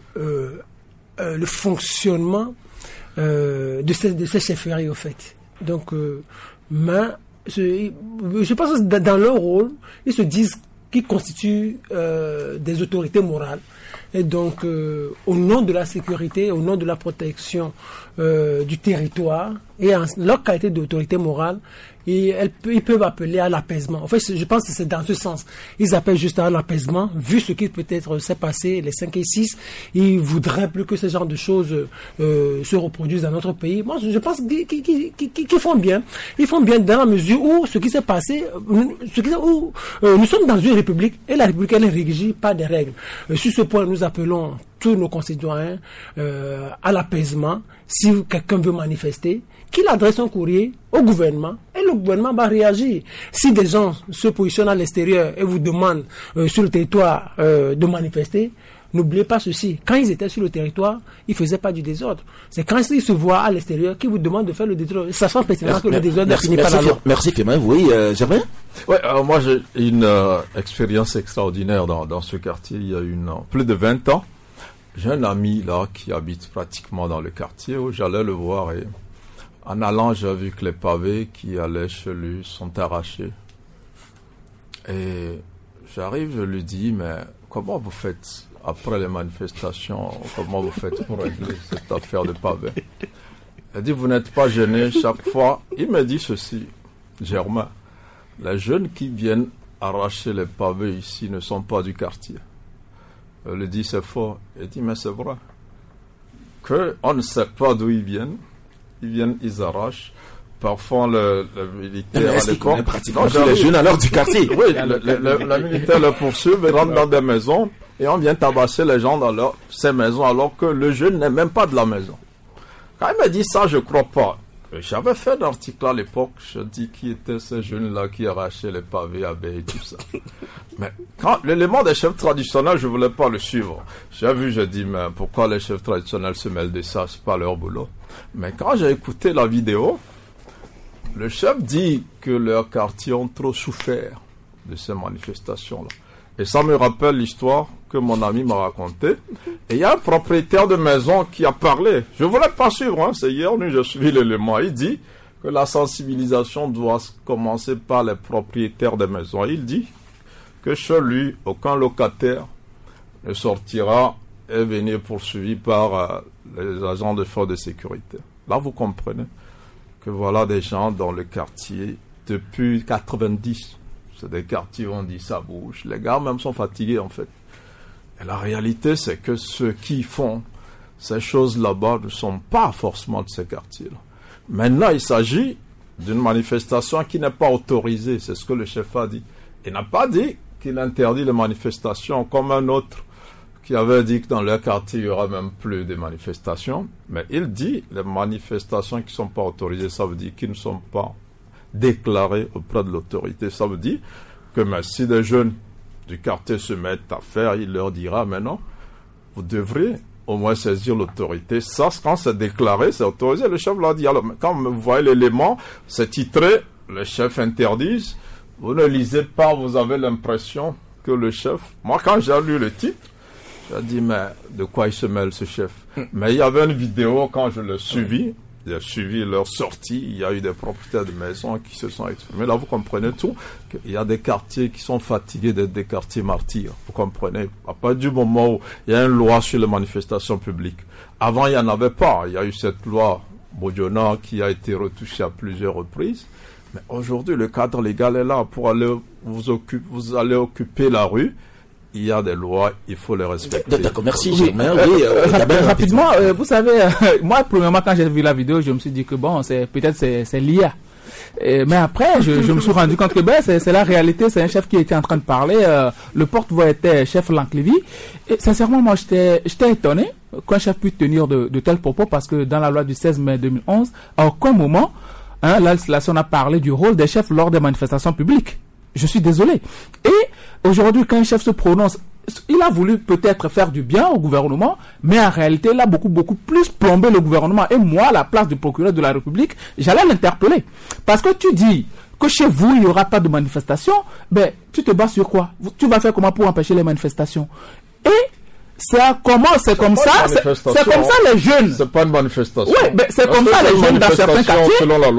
euh, le fonctionnement Euh, de ces, de ces chefferies, au fait. Donc, euh, mais, je, je pense que dans leur rôle, ils se disent qu'ils constituent euh, des autorités morales Et donc, euh, au nom de la sécurité, au nom de la protection euh, du territoire, et en leur qualité d'autorité morale, ils, elles, ils peuvent appeler à l'apaisement. En fait, je pense que c'est dans ce sens. Ils appellent juste à l'apaisement. Vu ce qui peut-être s'est passé les cinq et six, ils voudraient plus que ce genre de choses euh, se reproduisent dans notre pays. Moi, je pense qu'ils, qu'ils, qu'ils, qu'ils font bien. Ils font bien dans la mesure où ce qui s'est passé, ce qui, où euh, nous sommes dans une république et la république, elle est régie par des règles. Euh, sur ce point, nous appelons tous nos concitoyens euh, à l'apaisement. Si quelqu'un veut manifester, qu'il adresse un courrier au gouvernement et le gouvernement va réagir. Si des gens se positionnent à l'extérieur et vous demandent euh, sur le territoire euh, de manifester, n'oubliez pas ceci. Quand ils étaient sur le territoire, ils ne faisaient pas du désordre. C'est quand ils se voient à l'extérieur qu'ils vous demandent de faire le désordre. Sachant pertinemment que le désordre merci, n'est pas la loi. Merci Firmin. Oui, euh, Germain? Ouais, alors moi j'ai une euh, expérience extraordinaire dans, dans ce quartier. Il y a une, euh, plus de vingt ans. J'ai un ami là qui habite pratiquement dans le quartier où j'allais le voir et en allant, j'ai vu que les pavés qui allaient chez lui sont arrachés. Et j'arrive, je lui dis, mais comment vous faites après les manifestations, comment vous faites pour régler cette affaire de pavés? Il dit, vous n'êtes pas gêné chaque fois. Il me dit ceci, Germain, les jeunes qui viennent arracher les pavés ici ne sont pas du quartier. Je lui dis, c'est faux. Il dit, mais c'est vrai. Qu'on ne sait pas d'où ils viennent. Ils viennent, ils arrachent. Parfois, le, le militaire à l'époque... pratiquement tous les jeunes alors du quartier. Oui, le, le, le, le militaire le poursuit, il rentre dans des maisons et on vient tabasser les gens dans leur, ces maisons alors que le jeune n'est même pas de la maison. Quand il m'a dit ça, je ne crois pas. J'avais fait un article à l'époque, je dis qui étaient ces jeunes-là qui arrachaient les pavés à baie et tout ça. Mais quand l'élément des chefs traditionnels, je ne voulais pas le suivre. J'ai vu, j'ai dit, mais pourquoi les chefs traditionnels se mêlent de ça, c'est pas leur boulot. Mais quand j'ai écouté la vidéo, le chef dit que leurs quartiers ont trop souffert de ces manifestations-là. Et ça me rappelle l'histoire que mon ami m'a racontée. Et il y a un propriétaire de maison qui a parlé. Je ne voulais pas suivre, hein. C'est hier, nous, je suis l'élément. Il dit que la sensibilisation doit commencer par les propriétaires de maisons. Il dit que chez lui, aucun locataire ne sortira et venir poursuivi par euh, les agents de force de sécurité. Là, vous comprenez que voilà des gens dans le quartier depuis quatre-vingt-dix. C'est des quartiers où on dit ça bouge. Les gars même sont fatigués en fait. Et la réalité, c'est que ceux qui font ces choses là-bas ne sont pas forcément de ces quartiers-là. Maintenant, il s'agit d'une manifestation qui n'est pas autorisée. C'est ce que le chef a dit. Il n'a pas dit qu'il interdit les manifestations comme un autre qui avait dit que dans leur quartier, il n'y aura même plus de manifestations. Mais il dit les manifestations qui ne sont pas autorisées, ça veut dire qu'ils ne sont pas déclarés auprès de l'autorité. Ça veut dire que mais si des jeunes du quartier se mettent à faire, il leur dira maintenant, vous devrez au moins saisir l'autorité. Ça, quand c'est déclaré, c'est autorisé. Le chef l'a dit. Alors, quand vous voyez l'élément, c'est titré, le chef interdise. Vous ne lisez pas, vous avez l'impression que le chef... Moi, quand j'ai lu le titre, j'ai dit, mais de quoi il se mêle, ce chef? Mais il y avait une vidéo, quand je l'ai suivi, j'ai suivi leur sortie, il y a eu des propriétaires de maisons qui se sont exprimés. Là, vous comprenez tout. Il y a des quartiers qui sont fatigués d'être des quartiers martyrs. Vous comprenez? À partir du moment où il y a une loi sur les manifestations publiques. Avant, il n'y en avait pas. Il y a eu cette loi Bodiona qui a été retouchée à plusieurs reprises. Mais aujourd'hui, le cadre légal est là pour aller vous occuper, vous allez occuper la rue. Il y a des lois, il faut les respecter. D'accord, merci Oui. Germain. Oui, euh, Euh, Gabin, rapidement, euh, vous savez, euh, moi, premièrement, quand j'ai vu la vidéo, je me suis dit que bon, c'est peut-être c'est, c'est l'I A. Et, mais après, je, je me suis rendu compte que ben, c'est, c'est la réalité. C'est un chef qui était en train de parler. Euh, le porte-voix était chef Lanclivy. Et sincèrement, moi, j'étais, j'étais étonné qu'un chef puisse tenir de, de tels propos parce que dans la loi du seize mai deux mille onze, à aucun moment, hein, la législation a parlé du rôle des chefs lors des manifestations publiques. Je suis désolé. Et aujourd'hui, quand un chef se prononce, il a voulu peut-être faire du bien au gouvernement, mais en réalité, il a beaucoup, beaucoup plus plombé le gouvernement. Et moi, à la place du procureur de la République, j'allais l'interpeller. Parce que tu dis que chez vous, il n'y aura pas de manifestation, ben, tu te bases sur quoi? Tu vas faire comment pour empêcher les manifestations? Et c'est comment, c'est, c'est comme ça, c'est, c'est comme ça les jeunes. C'est pas une manifestation. Oui, mais c'est comme ça les jeunes dans certains quartiers. Selon la loi.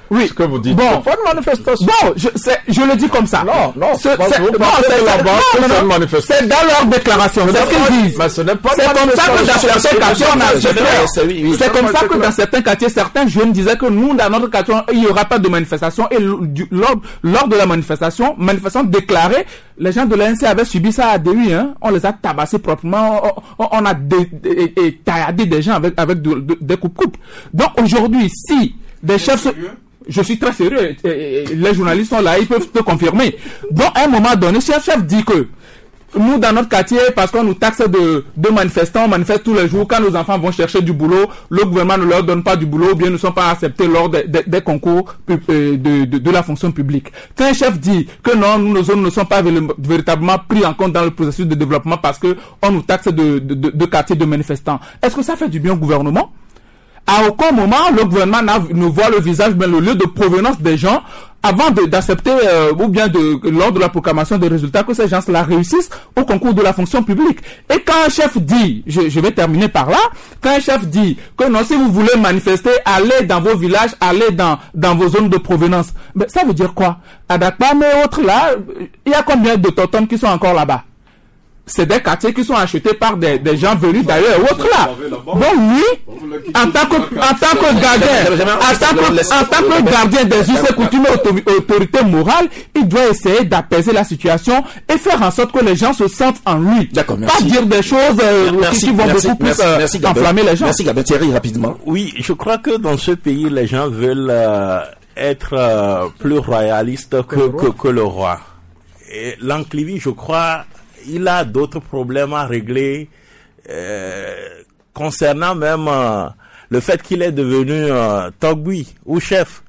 Oui. Ce que vous dites. Bon. C'est pas une manifestation. Bon, je, c'est, je le dis comme ça. Non, non. Ce, c'est, c'est, vous non, partez c'est, de la c'est, base non, que non, c'est une non. manifestation. C'est dans leur déclaration. C'est ce qu'ils disent. Mais ce n'est pas une C'est comme ça que dans certains quartiers, on a C'est C'est comme ça que dans certains quartiers, certains jeunes disaient que nous, dans notre quartier, il n'y aura pas de manifestation. Et lors, lors de la manifestation, manifestation déclarée, les gens de l'A N C avaient subi ça à D U I, hein. On les a tabassés proprement. On, on a dé, dé, dé, tailladé des gens avec, avec de, de, des coupes-coupes. Donc aujourd'hui, si des chefs... Se... Je suis très sérieux. Les journalistes sont là, ils peuvent te confirmer. Donc à un moment donné, si un chef dit que nous, dans notre quartier, parce qu'on nous taxe de, de manifestants, on manifeste tous les jours. Quand nos enfants vont chercher du boulot, le gouvernement ne leur donne pas du boulot, ou bien ne sont pas acceptés lors des de, de concours de, de, de la fonction publique. Quand un chef dit que non, nos zones ne sont pas véritablement pris en compte dans le processus de développement parce que on nous taxe de, de, de, de quartiers de manifestants, est-ce que ça fait du bien au gouvernement? À aucun moment, le gouvernement ne voit le visage, mais le lieu de provenance des gens, avant de, d'accepter, euh, ou bien de, lors de la proclamation des résultats, que ces gens-là réussissent au concours de la fonction publique. Et quand un chef dit, je, je vais terminer par là, quand un chef dit que non, si vous voulez manifester, allez dans vos villages, allez dans, dans vos zones de provenance, ben, ça veut dire quoi? À Dakar, mais autres là, il y a combien d'autochtones qui sont encore là-bas? C'est des quartiers qui sont achetés par des, des gens venus d'ailleurs ou autres là. Donc lui, en tant que, en tant que gardien, en tant que, en tant que gardien des us et coutumes et autorité morale, il doit essayer d'apaiser la situation et faire en sorte que les gens se sentent en lui. D'accord, merci. Pas dire des choses euh, merci, qui vont merci, beaucoup merci, plus merci, euh, enflammer les gens. Merci Gabin Thierry, rapidement. Oui, je crois que dans ce pays, les gens veulent euh, être euh, plus royalistes que, que, que le roi. Et l'Anclivi, je crois, il a d'autres problèmes à régler euh, concernant même euh, le fait qu'il est devenu euh, Togui ou chef.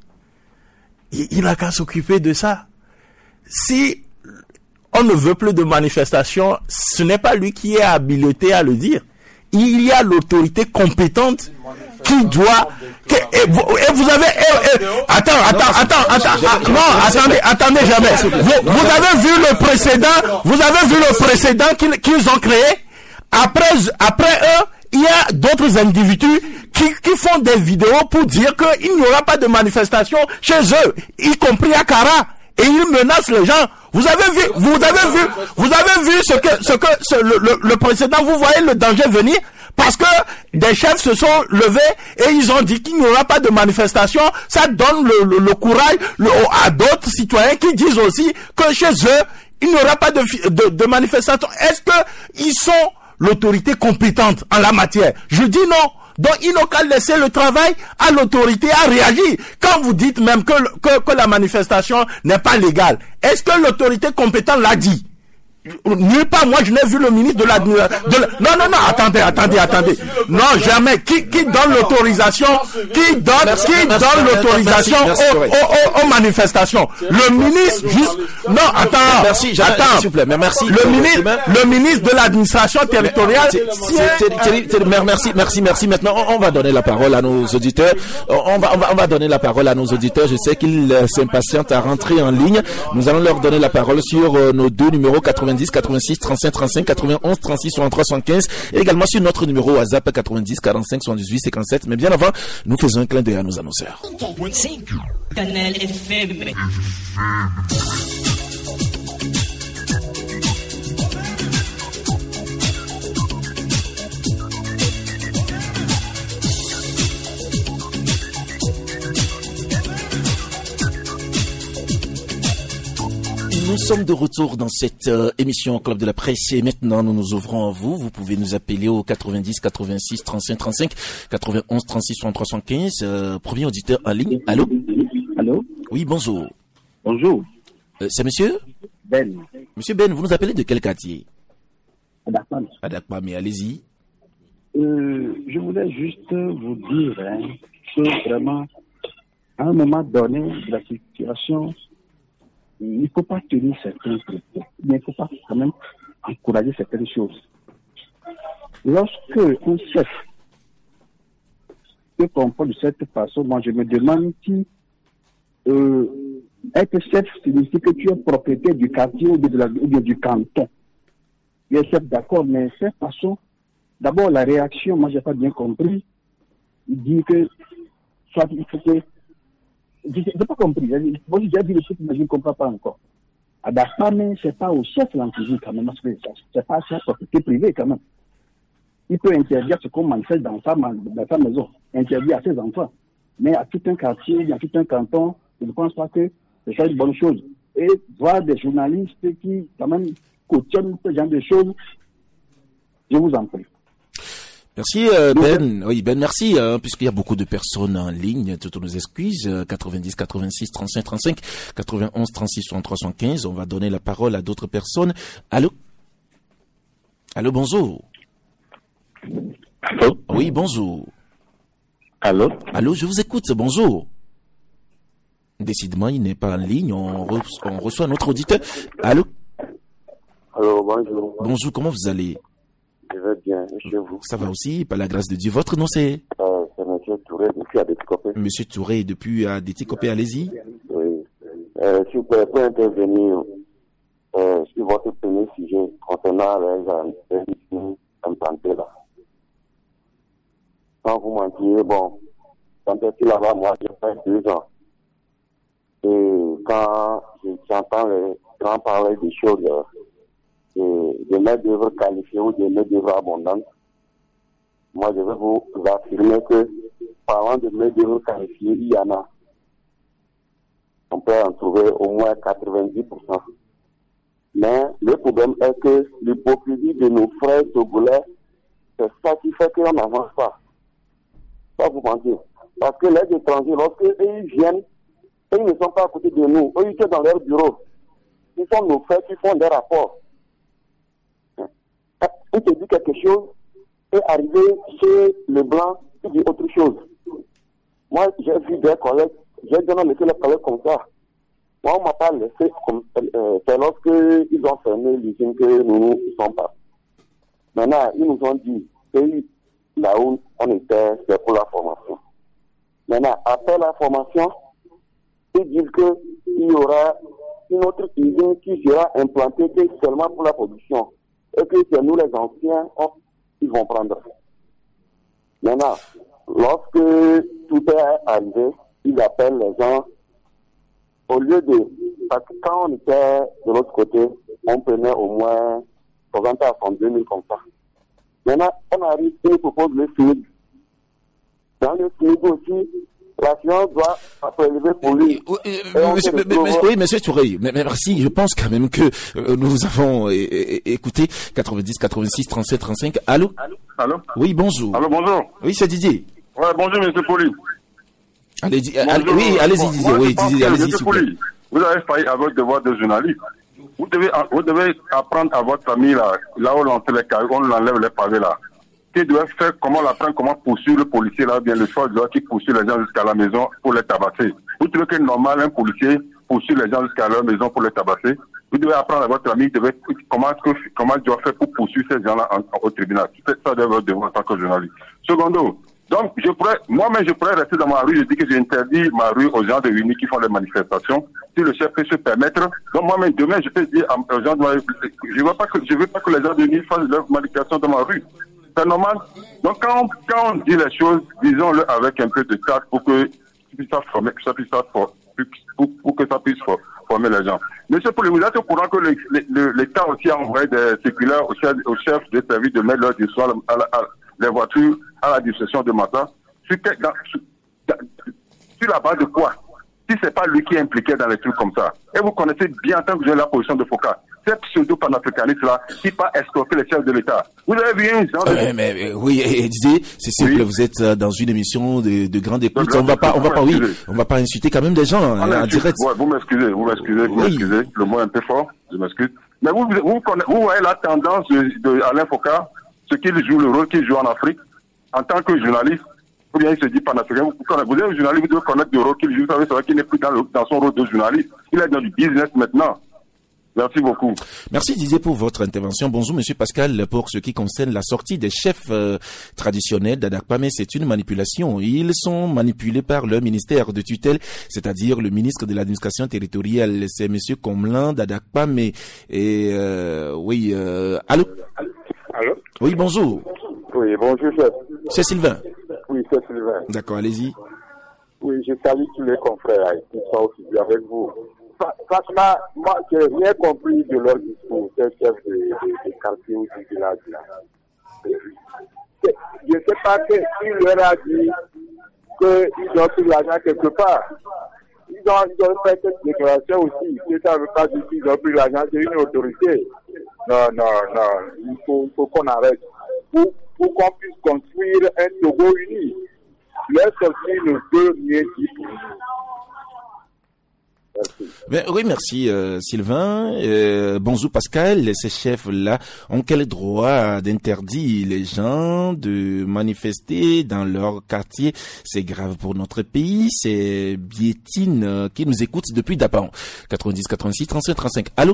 Il, il n'a qu'à s'occuper de ça. Si on ne veut plus de manifestations, ce n'est pas lui qui est habilité à le dire. Il y a l'autorité compétente qui doit... Que, et, vous, et vous avez... Et, et, attends, attends, attends, attends, attends, non, attendez, attendez jamais. Vous, vous avez vu le précédent, vous avez vu le précédent qu'ils, qu'ils ont créé. Après, après eux, il y a d'autres individus qui, qui font des vidéos pour dire qu'il n'y aura pas de manifestation chez eux, y compris à Kara. Et ils menacent les gens. Vous avez vu, vous avez vu, vous avez vu ce que, ce que, ce, le, le, le précédent, vous voyez le danger venir? Parce que des chefs se sont levés et ils ont dit qu'il n'y aura pas de manifestation. Ça donne le, le, le courage le, à d'autres citoyens qui disent aussi que chez eux, il n'y aura pas de, de, de manifestation. Est-ce que ils sont l'autorité compétente en la matière? Je dis non. Donc, il n'a qu'à laisser le travail à l'autorité à réagir. Quand vous dites même que, que, que la manifestation n'est pas légale, est-ce que l'autorité compétente l'a dit? Nulle part, moi je n'ai vu le ministre de la, de la... Non, non, non, attendez, attendez, attendez. Non, jamais. Qui, qui donne l'autorisation, qui donne, merci, qui merci, donne merci, l'autorisation merci, merci, aux, aux, aux, aux manifestations? Le ministre, juste, non, attends, merci, jamais, attends, s'il vous plaît, mais merci. Le ministre, le ministre de l'administration territoriale. Merci, merci, merci. Maintenant, on va donner la parole à nos auditeurs. On va, on va, on va donner la parole à nos auditeurs. Je sais qu'ils s'impatientent à rentrer en ligne. Nous allons leur donner la parole sur nos deux numéros quatre-vingt-dix, quatre-vingt-six, trente-cinq, trente-cinq, quatre-vingt-onze, trente-six, soixante-trois, soixante-quinze et également sur notre numéro WhatsApp quatre-vingt-dix, quarante-cinq, soixante-dix-huit, cinquante-sept. Mais bien avant, nous faisons un clin d'œil à nos annonceurs. Canal F M. Nous sommes de retour dans cette euh, émission Club de la Presse et maintenant nous nous ouvrons à vous. Vous pouvez nous appeler au quatre-vingt-dix, quatre-vingt-six, trente-cinq, trente-cinq, quatre-vingt-onze, trente-six, soixante-trois, soixante-quinze. Euh, premier auditeur en ligne. Allô? Allô? Oui, bonjour. Bonjour. Euh, c'est monsieur? Ben. Monsieur Ben, vous nous appelez de quel quartier? Adakpa. Adakpa, mais allez-y. Euh, je voulais juste vous dire hein, que vraiment, à un moment donné de la situation, il ne faut pas tenir certains propos, mais il ne faut pas quand même encourager certaines choses. Lorsque un chef se comporte de cette façon, moi je me demande si euh, être chef signifie que tu es propriétaire du quartier ou, de la, ou du canton. Il est chef d'accord, mais cette façon, d'abord la réaction, moi j'ai pas bien compris. Il dit que soit il faut que je n'ai pas compris. Moi, j'ai dit le truc, mais je ne comprends pas encore. À Dakpame, ce n'est pas au chef l'antigie quand même, parce que ce n'est pas sa propriété privée quand même. Il peut interdire ce qu'on manifeste dans sa, dans sa maison, interdire à ses enfants. Mais à tout un quartier, à tout un canton, je ne pense pas que c'est une bonne chose. Et voir des journalistes qui, quand même, cautionnent ce genre de choses, je vous en prie. Merci euh, Ben, oui Ben merci euh, puisqu'il y a beaucoup de personnes en ligne, toutes nos excuses, euh, quatre-vingt-dix, quatre-vingt-six, trente-cinq, trente-cinq, quatre-vingt-onze, trente-six, soixante-trois, soixante-quinze, on va donner la parole à d'autres personnes. Allô? Allô, bonjour. Allô? Oui, bonjour. Allô? Allô, je vous écoute, bonjour. Décidément, il n'est pas en ligne, on, re, on reçoit notre auditeur. Allô? Allô, bonjour. Bonjour, comment vous allez? Je vais bien, et chez vous? Ça va aussi, par la grâce de Dieu. Votre nom c'est? euh, C'est M. Touré, depuis Adéticopé. Monsieur Touré, depuis Adéticopé, allez-y. Oui. Euh, si vous pouvez pas intervenir euh, sur votre premier sujet concernant les gens implantés là. Sans vous mentir, bon, quand j'étais là-bas, moi j'ai fait deux ans. Et quand j'entends les grands parler des choses, de, de main d'œuvre qualifiée ou de main d'œuvre abondante, moi je vais vous affirmer que, parlant de main d'œuvre qualifiée, il y en a. On peut en trouver au moins quatre-vingt-dix pour cent. Mais le problème est que l'hypocrisie de nos frères togolais, c'est ça qui fait qu'on n'avance pas. Pas vous mentir. Parce que les étrangers, lorsqu'ils viennent, ils ne sont pas à côté de nous. Eux, ils sont dans leur bureau. Ils font nos faits, ils font des rapports. Il te dit quelque chose, et arrivé chez le blanc, il dit autre chose. Moi, j'ai vu des collègues, j'ai déjà laissé les collègues comme ça. Moi, on ne m'a pas laissé comme euh, c'est lorsqu'ils ont fermé l'usine que nous ne sommes pas. Maintenant, ils nous ont dit que là où on était, c'est pour la formation. Maintenant, après la formation, ils disent qu'il y aura une autre usine qui sera implantée que seulement pour la production. Et que c'est nous les anciens, on, ils vont prendre. Maintenant, lorsque tout est arrivé, ils appellent les gens, au lieu de... Parce que quand on était de l'autre côté, on prenait au moins soixante à soixante-deux mille comme ça. Maintenant, on arrive, ils nous proposent le F I M I D. Dans le F I M I D aussi, la science doit prélever pour lui. Oui, monsieur, mais, mais, oui, monsieur Touré, mais, mais merci. Je pense quand même que euh, nous avons é, é, écouté quatre-vingt-dix, quatre-vingt-six, trente-sept, trente-cinq. Allô? Allô? Oui, bonjour. Allô, bonjour. Oui, c'est Didier. Ouais, bonjour, monsieur Poli. Allez, allez, oui, allez-y, Didier. Oui, Didier, allez-y, s'il vous plaît. Vous avez failli à votre devoir de journaliste. Vous devez, vous devez apprendre à votre famille, là, là où on enlève les carrés, on enlève les pavés, là. Qui doit faire, comment l'apprendre, comment poursuivre le policier, là, bien le soir, qui poursuit les gens jusqu'à la maison pour les tabasser. Vous trouvez que normal, un policier poursuit les gens jusqu'à leur maison pour les tabasser? Vous devez apprendre à votre famille, vous devez, comment, comment il doit faire pour poursuivre ces gens-là en, en, au tribunal. C'est ça de votre devoir en tant que journaliste. Secondo, donc, je pourrais, moi-même, je pourrais rester dans ma rue. Je dis que j'ai interdit ma rue aux gens de Uni qui font des manifestations. Si le chef peut se permettre. Donc, moi-même, demain, je peux dire aux gens de ma rue, je veux pas que, je veux pas que les gens de Uni fassent leurs manifestations dans ma rue. C'est normal. Donc, quand on, quand on dit les choses, disons-le avec un peu de tact pour que ça puisse former, ça puisse pour, pour, pour que ça puisse former les gens. Monsieur Pouli, vous êtes au courant que l'État aussi a envoyé des circulaires au chef, au chef de service de mettre leur dissoir à, à, à les voitures à la discussion de Mata. Sur, dans, sur, sur la base de quoi? Si c'est pas lui qui est impliqué dans les trucs comme ça. Et vous connaissez bien en tant que vous avez la position de Foucault. Ces pseudo-panafricanistes-là, qui pas escroquer les chefs de l'État. Vous avez vu un genre de... Euh, mais, mais, oui, et Didier, c'est simple, oui. Vous êtes dans une émission de, de grande écoute. On va pas, on va pas, oui, on va pas insulter quand même des gens ah, en direct. Ouais, vous m'excusez, vous m'excusez, vous oui. m'excusez. Le mot est un peu fort, je m'excuse. Mais vous, vous, vous, vous voyez la tendance de, de Alain Foucault, ce qu'il joue, le rôle qu'il joue en Afrique, en tant que journaliste, ou bien il se dit panafricain. Vous, vous êtes un journaliste, vous devez connaître le rôle qu'il joue. Vous savez, c'est vrai qu'il n'est plus dans, le, dans son rôle de journaliste. Il est dans du business maintenant. Merci beaucoup. Merci Didier pour votre intervention. Bonjour Monsieur Pascal. Pour ce qui concerne la sortie des chefs euh, traditionnels d'Adakpame, c'est une manipulation. Ils sont manipulés par le ministère de tutelle, c'est-à-dire le ministre de l'administration territoriale. C'est Monsieur Comlan d'Adakpame. Et euh, oui, euh, allô. Allô. Oui, bonjour. Oui, bonjour chef. C'est Sylvain. Oui, c'est Sylvain. D'accord, allez-y. Oui, je salue tous les confrères qui sont aussi avec vous. Franchement, moi, je n'ai rien compris de leur discours, ces chefs de, de, de quartier ou du village là. Je ne sais pas qui leur a dit qu'ils ont pris l'argent quelque part. Ils ont, ils ont fait cette déclaration aussi. Ça ne veut pas dire qu'ils ont pris l'argent de une autorité. Non, non, non. Il faut, faut qu'on arrête. Pour, pour qu'on puisse construire un Togo uni. Leur sortie ne peut rien dire pour nous. Ben, oui, merci euh, Sylvain. Euh, bonjour Pascal, ces chefs-là ont quel droit d'interdire les gens de manifester dans leur quartier? C'est grave pour notre pays. C'est Biétine euh, qui nous écoute depuis Dapaon. quatre-vingt-dix, quatre-vingt-six, trente-cinq, trente-cinq. Allô?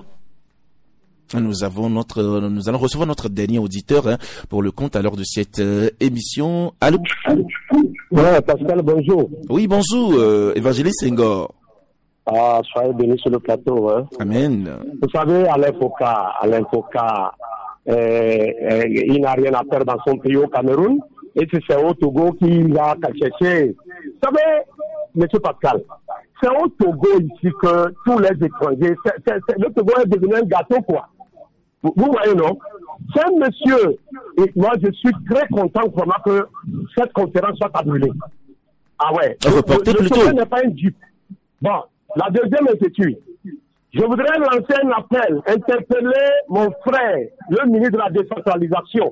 Nous avons notre, nous allons recevoir notre dernier auditeur hein, pour le compte à l'heure de cette euh, émission. Allô? Ouais, Pascal, bonjour. Oui, bonjour, euh, Évangéliste Senghor. Ah, soyez bénis sur le plateau. Hein. Amen. Vous savez, Alain Foucault, Alain Foucault, euh, euh, il n'a rien à faire dans son pays au Cameroun. Et c'est au Togo qu'il va chercher. Vous savez, M. Pascal, c'est au Togo ici que tous les étrangers, c'est, c'est, c'est, le Togo est devenu un gâteau, quoi. Vous, vous voyez, non? C'est un monsieur, et moi je suis très content vraiment que cette conférence soit annulée. Ah ouais. Reportez le, le, plutôt. Le n'est pas un dupe. Bon. La deuxième inquiétude. Je voudrais lancer un appel, interpeller mon frère, le ministre de la décentralisation,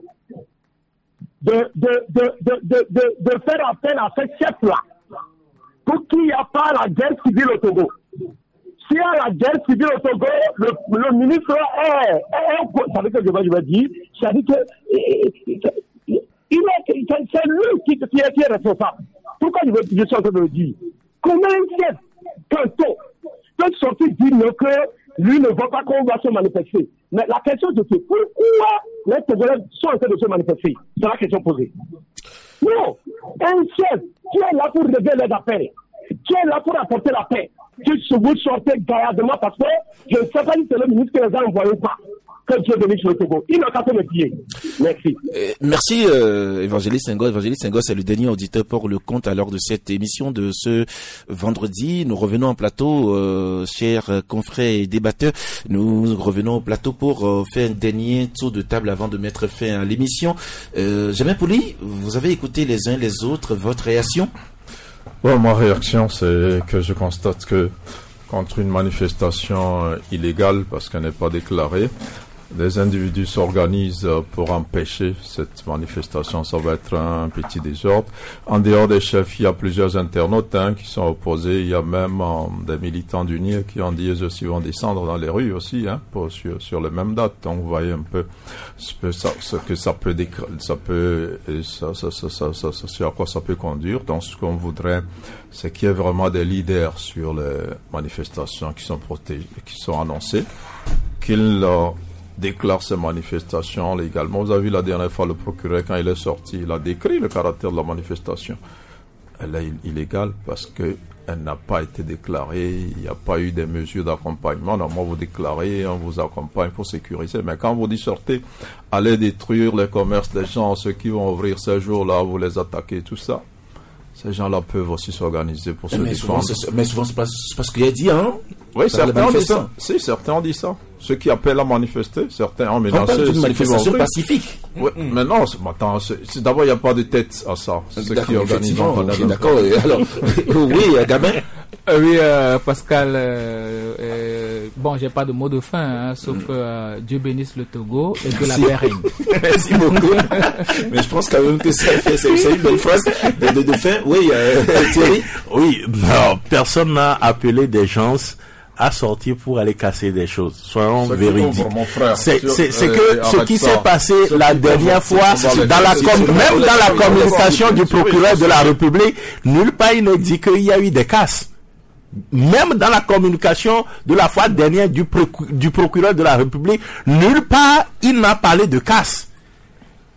de, de, de, de, de, de, de faire appel à ce chef-là pour qu'il n'y ait pas la guerre civile au Togo. S'il y a la guerre civile au Togo, le, le ministre est, est, vous savez ce que je vais, je vais dire, c'est-à-dire que il est, c'est lui qui, qui, est, qui est responsable. Pourquoi je, veux, je suis en train de le dire? Comment un chef Canton peut sortir dire que lui ne veut pas qu'on va se manifester. Mais la question de c'est pourquoi les Togolais sont en train de se manifester? C'est la question posée. Non, un chef qui est là pour régler les affaires, qui est là pour apporter la paix, qui se vous sortez gaillardement parce que je ne sais pas si c'est le ministre qui les a envoyés ou pas. Que Dieu bénisse le Togo. Il n'a qu'à faire le pied. Merci. Euh, merci, euh, Évangéliste Senghor. Évangéliste Senghor, c'est le dernier auditeur pour le compte à l'heure de cette émission de ce vendredi. Nous revenons en plateau, euh, chers confrères et débatteurs. Nous revenons au plateau pour euh, faire un dernier tour de table avant de mettre fin à l'émission. Euh, Jamais Pouli, vous avez écouté les uns les autres. Votre réaction? Bon, ma réaction, c'est que je constate que contre une manifestation euh, illégale, parce qu'elle n'est pas déclarée, des individus s'organisent pour empêcher cette manifestation. Ça va être un petit désordre. En dehors des chefs, il y a plusieurs internautes hein, qui sont opposés. Il y a même euh, des militants d'Uni qui ont dit eux aussi vont descendre dans les rues aussi, hein, pour, sur, sur les mêmes dates. Donc vous voyez un peu ce que ça, ce que ça peut, ça peut, ça, ça, ça, ça, ça, ça, ça, à quoi ça peut conduire. Donc ce qu'on voudrait, c'est qu'il y ait vraiment des leaders sur les manifestations qui sont protégées, qui sont annoncées, qu'ils euh, déclare ces manifestations légalement. Vous avez vu la dernière fois le procureur, quand il est sorti, il a décrit le caractère de la manifestation. Elle est illégale parce que elle n'a pas été déclarée, il n'y a pas eu des mesures d'accompagnement. Normalement, vous déclarez, on vous accompagne pour sécuriser. Mais quand vous dites sortez, allez détruire les commerces des gens, ceux qui vont ouvrir ces jours-là, vous les attaquez, tout ça. Ces gens-là peuvent aussi s'organiser pour se mais défendre. Souvent, mais souvent, c'est parce, parce qu'il a dit, hein? Oui, certains ont dit ça. Si, certains ont dit ça. Ceux qui appellent à manifester, certains ont menacé. C'est une manifestation pacifique. Oui, mm. mais non, c'est, attends, c'est, c'est, d'abord, il n'y a pas de tête à ça. C'est ceux qui organisent. Okay, d'accord, alors, oui, Gabin. Euh, oui, euh, Pascal, euh, euh, bon, j'ai pas de mot de fin, hein, sauf mm. euh, Dieu bénisse le Togo et que la paix règne. Merci beaucoup. Mais je pense quand même que c'est, c'est, c'est une belle phrase de, de, de fin. Oui, euh, Thierry. Oui, non, personne n'a appelé des gens à sortir pour aller casser des choses. Soyons véridiques. C'est, c'est, c'est que euh, ce qui s'est passé ce la dernière fois, dans la com- même dans la communication du procureur de la République, nulle part il ne dit qu'il y a eu des casses. Même dans la communication de la fois dernière du, proc- du procureur de la République, nulle part il n'a parlé de casse.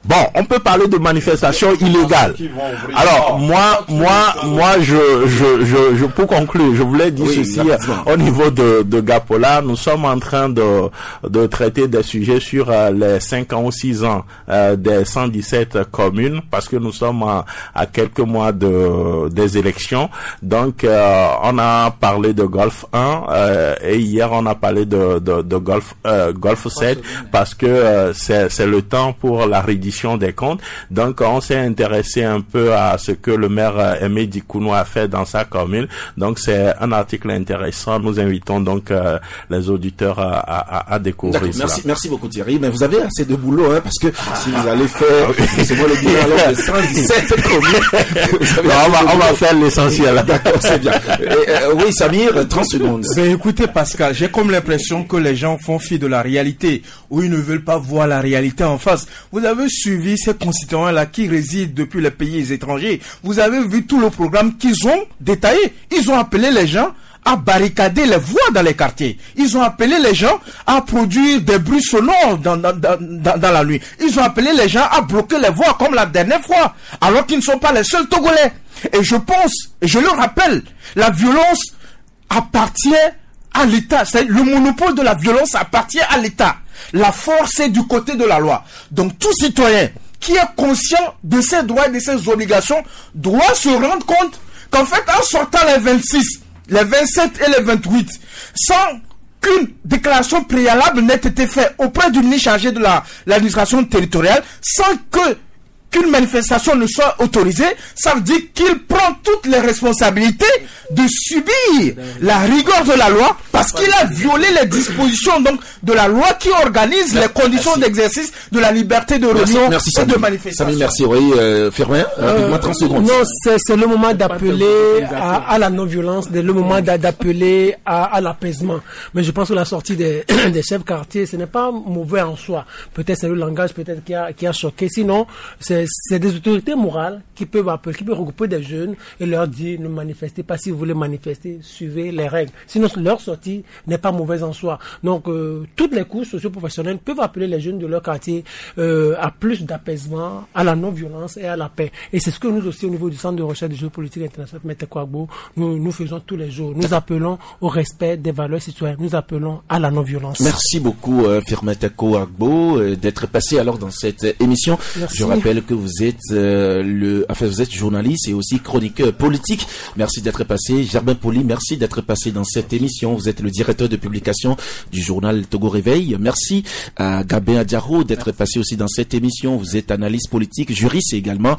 Bon, on peut parler de manifestations illégales. Alors, moi, moi, moi, je, je, je, je, pour conclure, je voulais dire oui, ceci au niveau de, de Gapola. Nous sommes en train de, de traiter des sujets sur euh, les cinq ans ou six ans euh, des cent dix-sept communes, parce que nous sommes à, à quelques mois de, des élections. Donc, euh, on a parlé de Golf un, euh, et hier, on a parlé de, de, de Golf, euh, Golf sept, parce que euh, c'est, c'est le temps pour la reddition des comptes. Donc, on s'est intéressé un peu à ce que le maire euh, Aimé Dikounou a fait dans sa commune. Donc, c'est un article intéressant. Nous invitons donc euh, les auditeurs à, à, à découvrir D'accord, cela. Merci, merci beaucoup Thierry. Mais vous avez assez de boulot, hein, parce que si vous allez faire, c'est moi le bilan alors de cent dix-sept communes. On va, on va faire l'essentiel. D'accord, c'est bien. Et, euh, oui, Samir, trente secondes. Ben, écoutez, Pascal, j'ai comme l'impression que les gens font fi de la réalité, ou ils ne veulent pas voir la réalité en face. Vous avez suivi ces concitoyens-là qui résident depuis les pays étrangers. Vous avez vu tout le programme qu'ils ont détaillé. Ils ont appelé les gens à barricader les voies dans les quartiers. Ils ont appelé les gens à produire des bruits sonores dans, dans, dans, dans la nuit. Ils ont appelé les gens à bloquer les voies comme la dernière fois, alors qu'ils ne sont pas les seuls Togolais. Et je pense, et je le rappelle, la violence appartient à l'État. C'est le monopole de la violence appartient à l'État. La force est du côté de la loi. Donc tout citoyen qui est conscient de ses droits et de ses obligations doit se rendre compte qu'en fait, en sortant les vingt-six, les vingt-sept et les vingt-huit, sans qu'une déclaration préalable n'ait été faite auprès du ministre chargé de la, l'administration territoriale, sans que qu'une manifestation ne soit autorisée, ça veut dire qu'il prend toutes les responsabilités de subir la rigueur de la loi parce qu'il a violé les dispositions donc de la loi qui organise merci, les conditions merci. d'exercice de la liberté de réunion merci, et de manifestation. Samy, merci. Oui, euh, Firmin, euh, trente secondes. Non, c'est, c'est le moment d'appeler à, à la non-violence, le moment d'appeler à, à l'apaisement. Mais je pense que la sortie des, des chefs quartiers, ce n'est pas mauvais en soi. Peut-être c'est le langage peut-être qui a, qui a choqué. Sinon, c'est c'est des autorités morales qui peuvent appeler, qui peuvent regrouper des jeunes et leur dire ne manifestez pas. Si vous voulez manifester, suivez les règles. Sinon, leur sortie n'est pas mauvaise en soi. Donc, euh, toutes les couches socio-professionnelles peuvent appeler les jeunes de leur quartier euh, à plus d'apaisement, à la non-violence et à la paix. Et c'est ce que nous aussi, au niveau du Centre de recherche de géopolitique internationale, M. Kouagbo, nous, nous faisons tous les jours. Nous appelons au respect des valeurs citoyennes. Nous appelons à la non-violence. Merci beaucoup, euh, Firmin Kouagbo, euh, d'être passé alors dans cette émission. Merci. Je rappelle que vous êtes euh, le, enfin vous êtes journaliste et aussi chroniqueur politique. Merci d'être passé. Germain Poli, merci d'être passé dans cette émission. Vous êtes le directeur de publication du journal Togo Réveil. Merci à Gabin Adiaro d'être passé aussi dans cette émission. Vous êtes analyste politique, juriste également.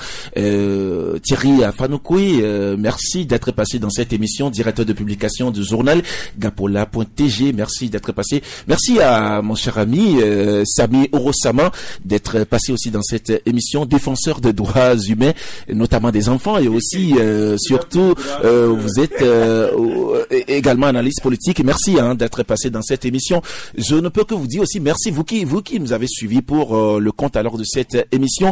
Euh, Thierry Afanoukoui, euh, merci d'être passé dans cette émission, directeur de publication du journal Gapola point T G. Merci d'être passé. Merci à mon cher ami euh, Sami Orosama d'être passé aussi dans cette émission, défenseur de droits humains, notamment des enfants, et aussi euh, surtout euh, vous êtes euh, également analyste politique. Merci hein, d'être passé dans cette émission. Je ne peux que vous dire aussi merci vous qui vous qui nous avez suivis pour euh, le compte alors de cette émission,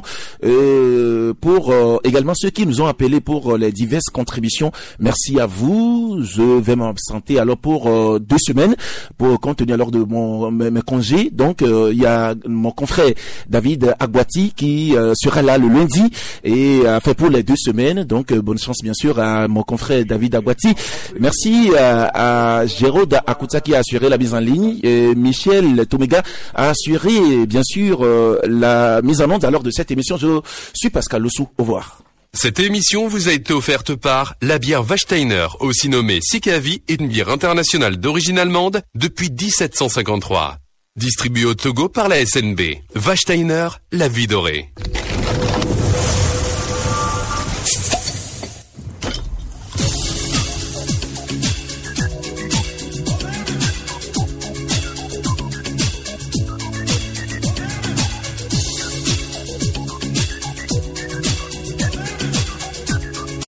euh, pour euh, également ceux qui nous ont appelés pour euh, les diverses contributions. Merci à vous. Je vais m'absenter alors pour euh, deux semaines pour compte tenu alors de mon mes, mes congés. Donc euh, il y a mon confrère David Agwati qui euh, sera là le lundi et a fait pour les deux semaines. Donc euh, bonne chance bien sûr à mon confrère David Agwati. Merci à, à Jérôme Akouta qui a assuré la mise en ligne. Et Michel Tomega a assuré bien sûr euh, la mise en onde alors de cette émission. Je suis Pascal Lossou. Au revoir. Cette émission vous a été offerte par la bière Wachsteiner, aussi nommée Sikavi, une bière internationale d'origine allemande depuis dix-sept cent cinquante-trois. Distribuée au Togo par la S N B. Wachsteiner, la vie dorée.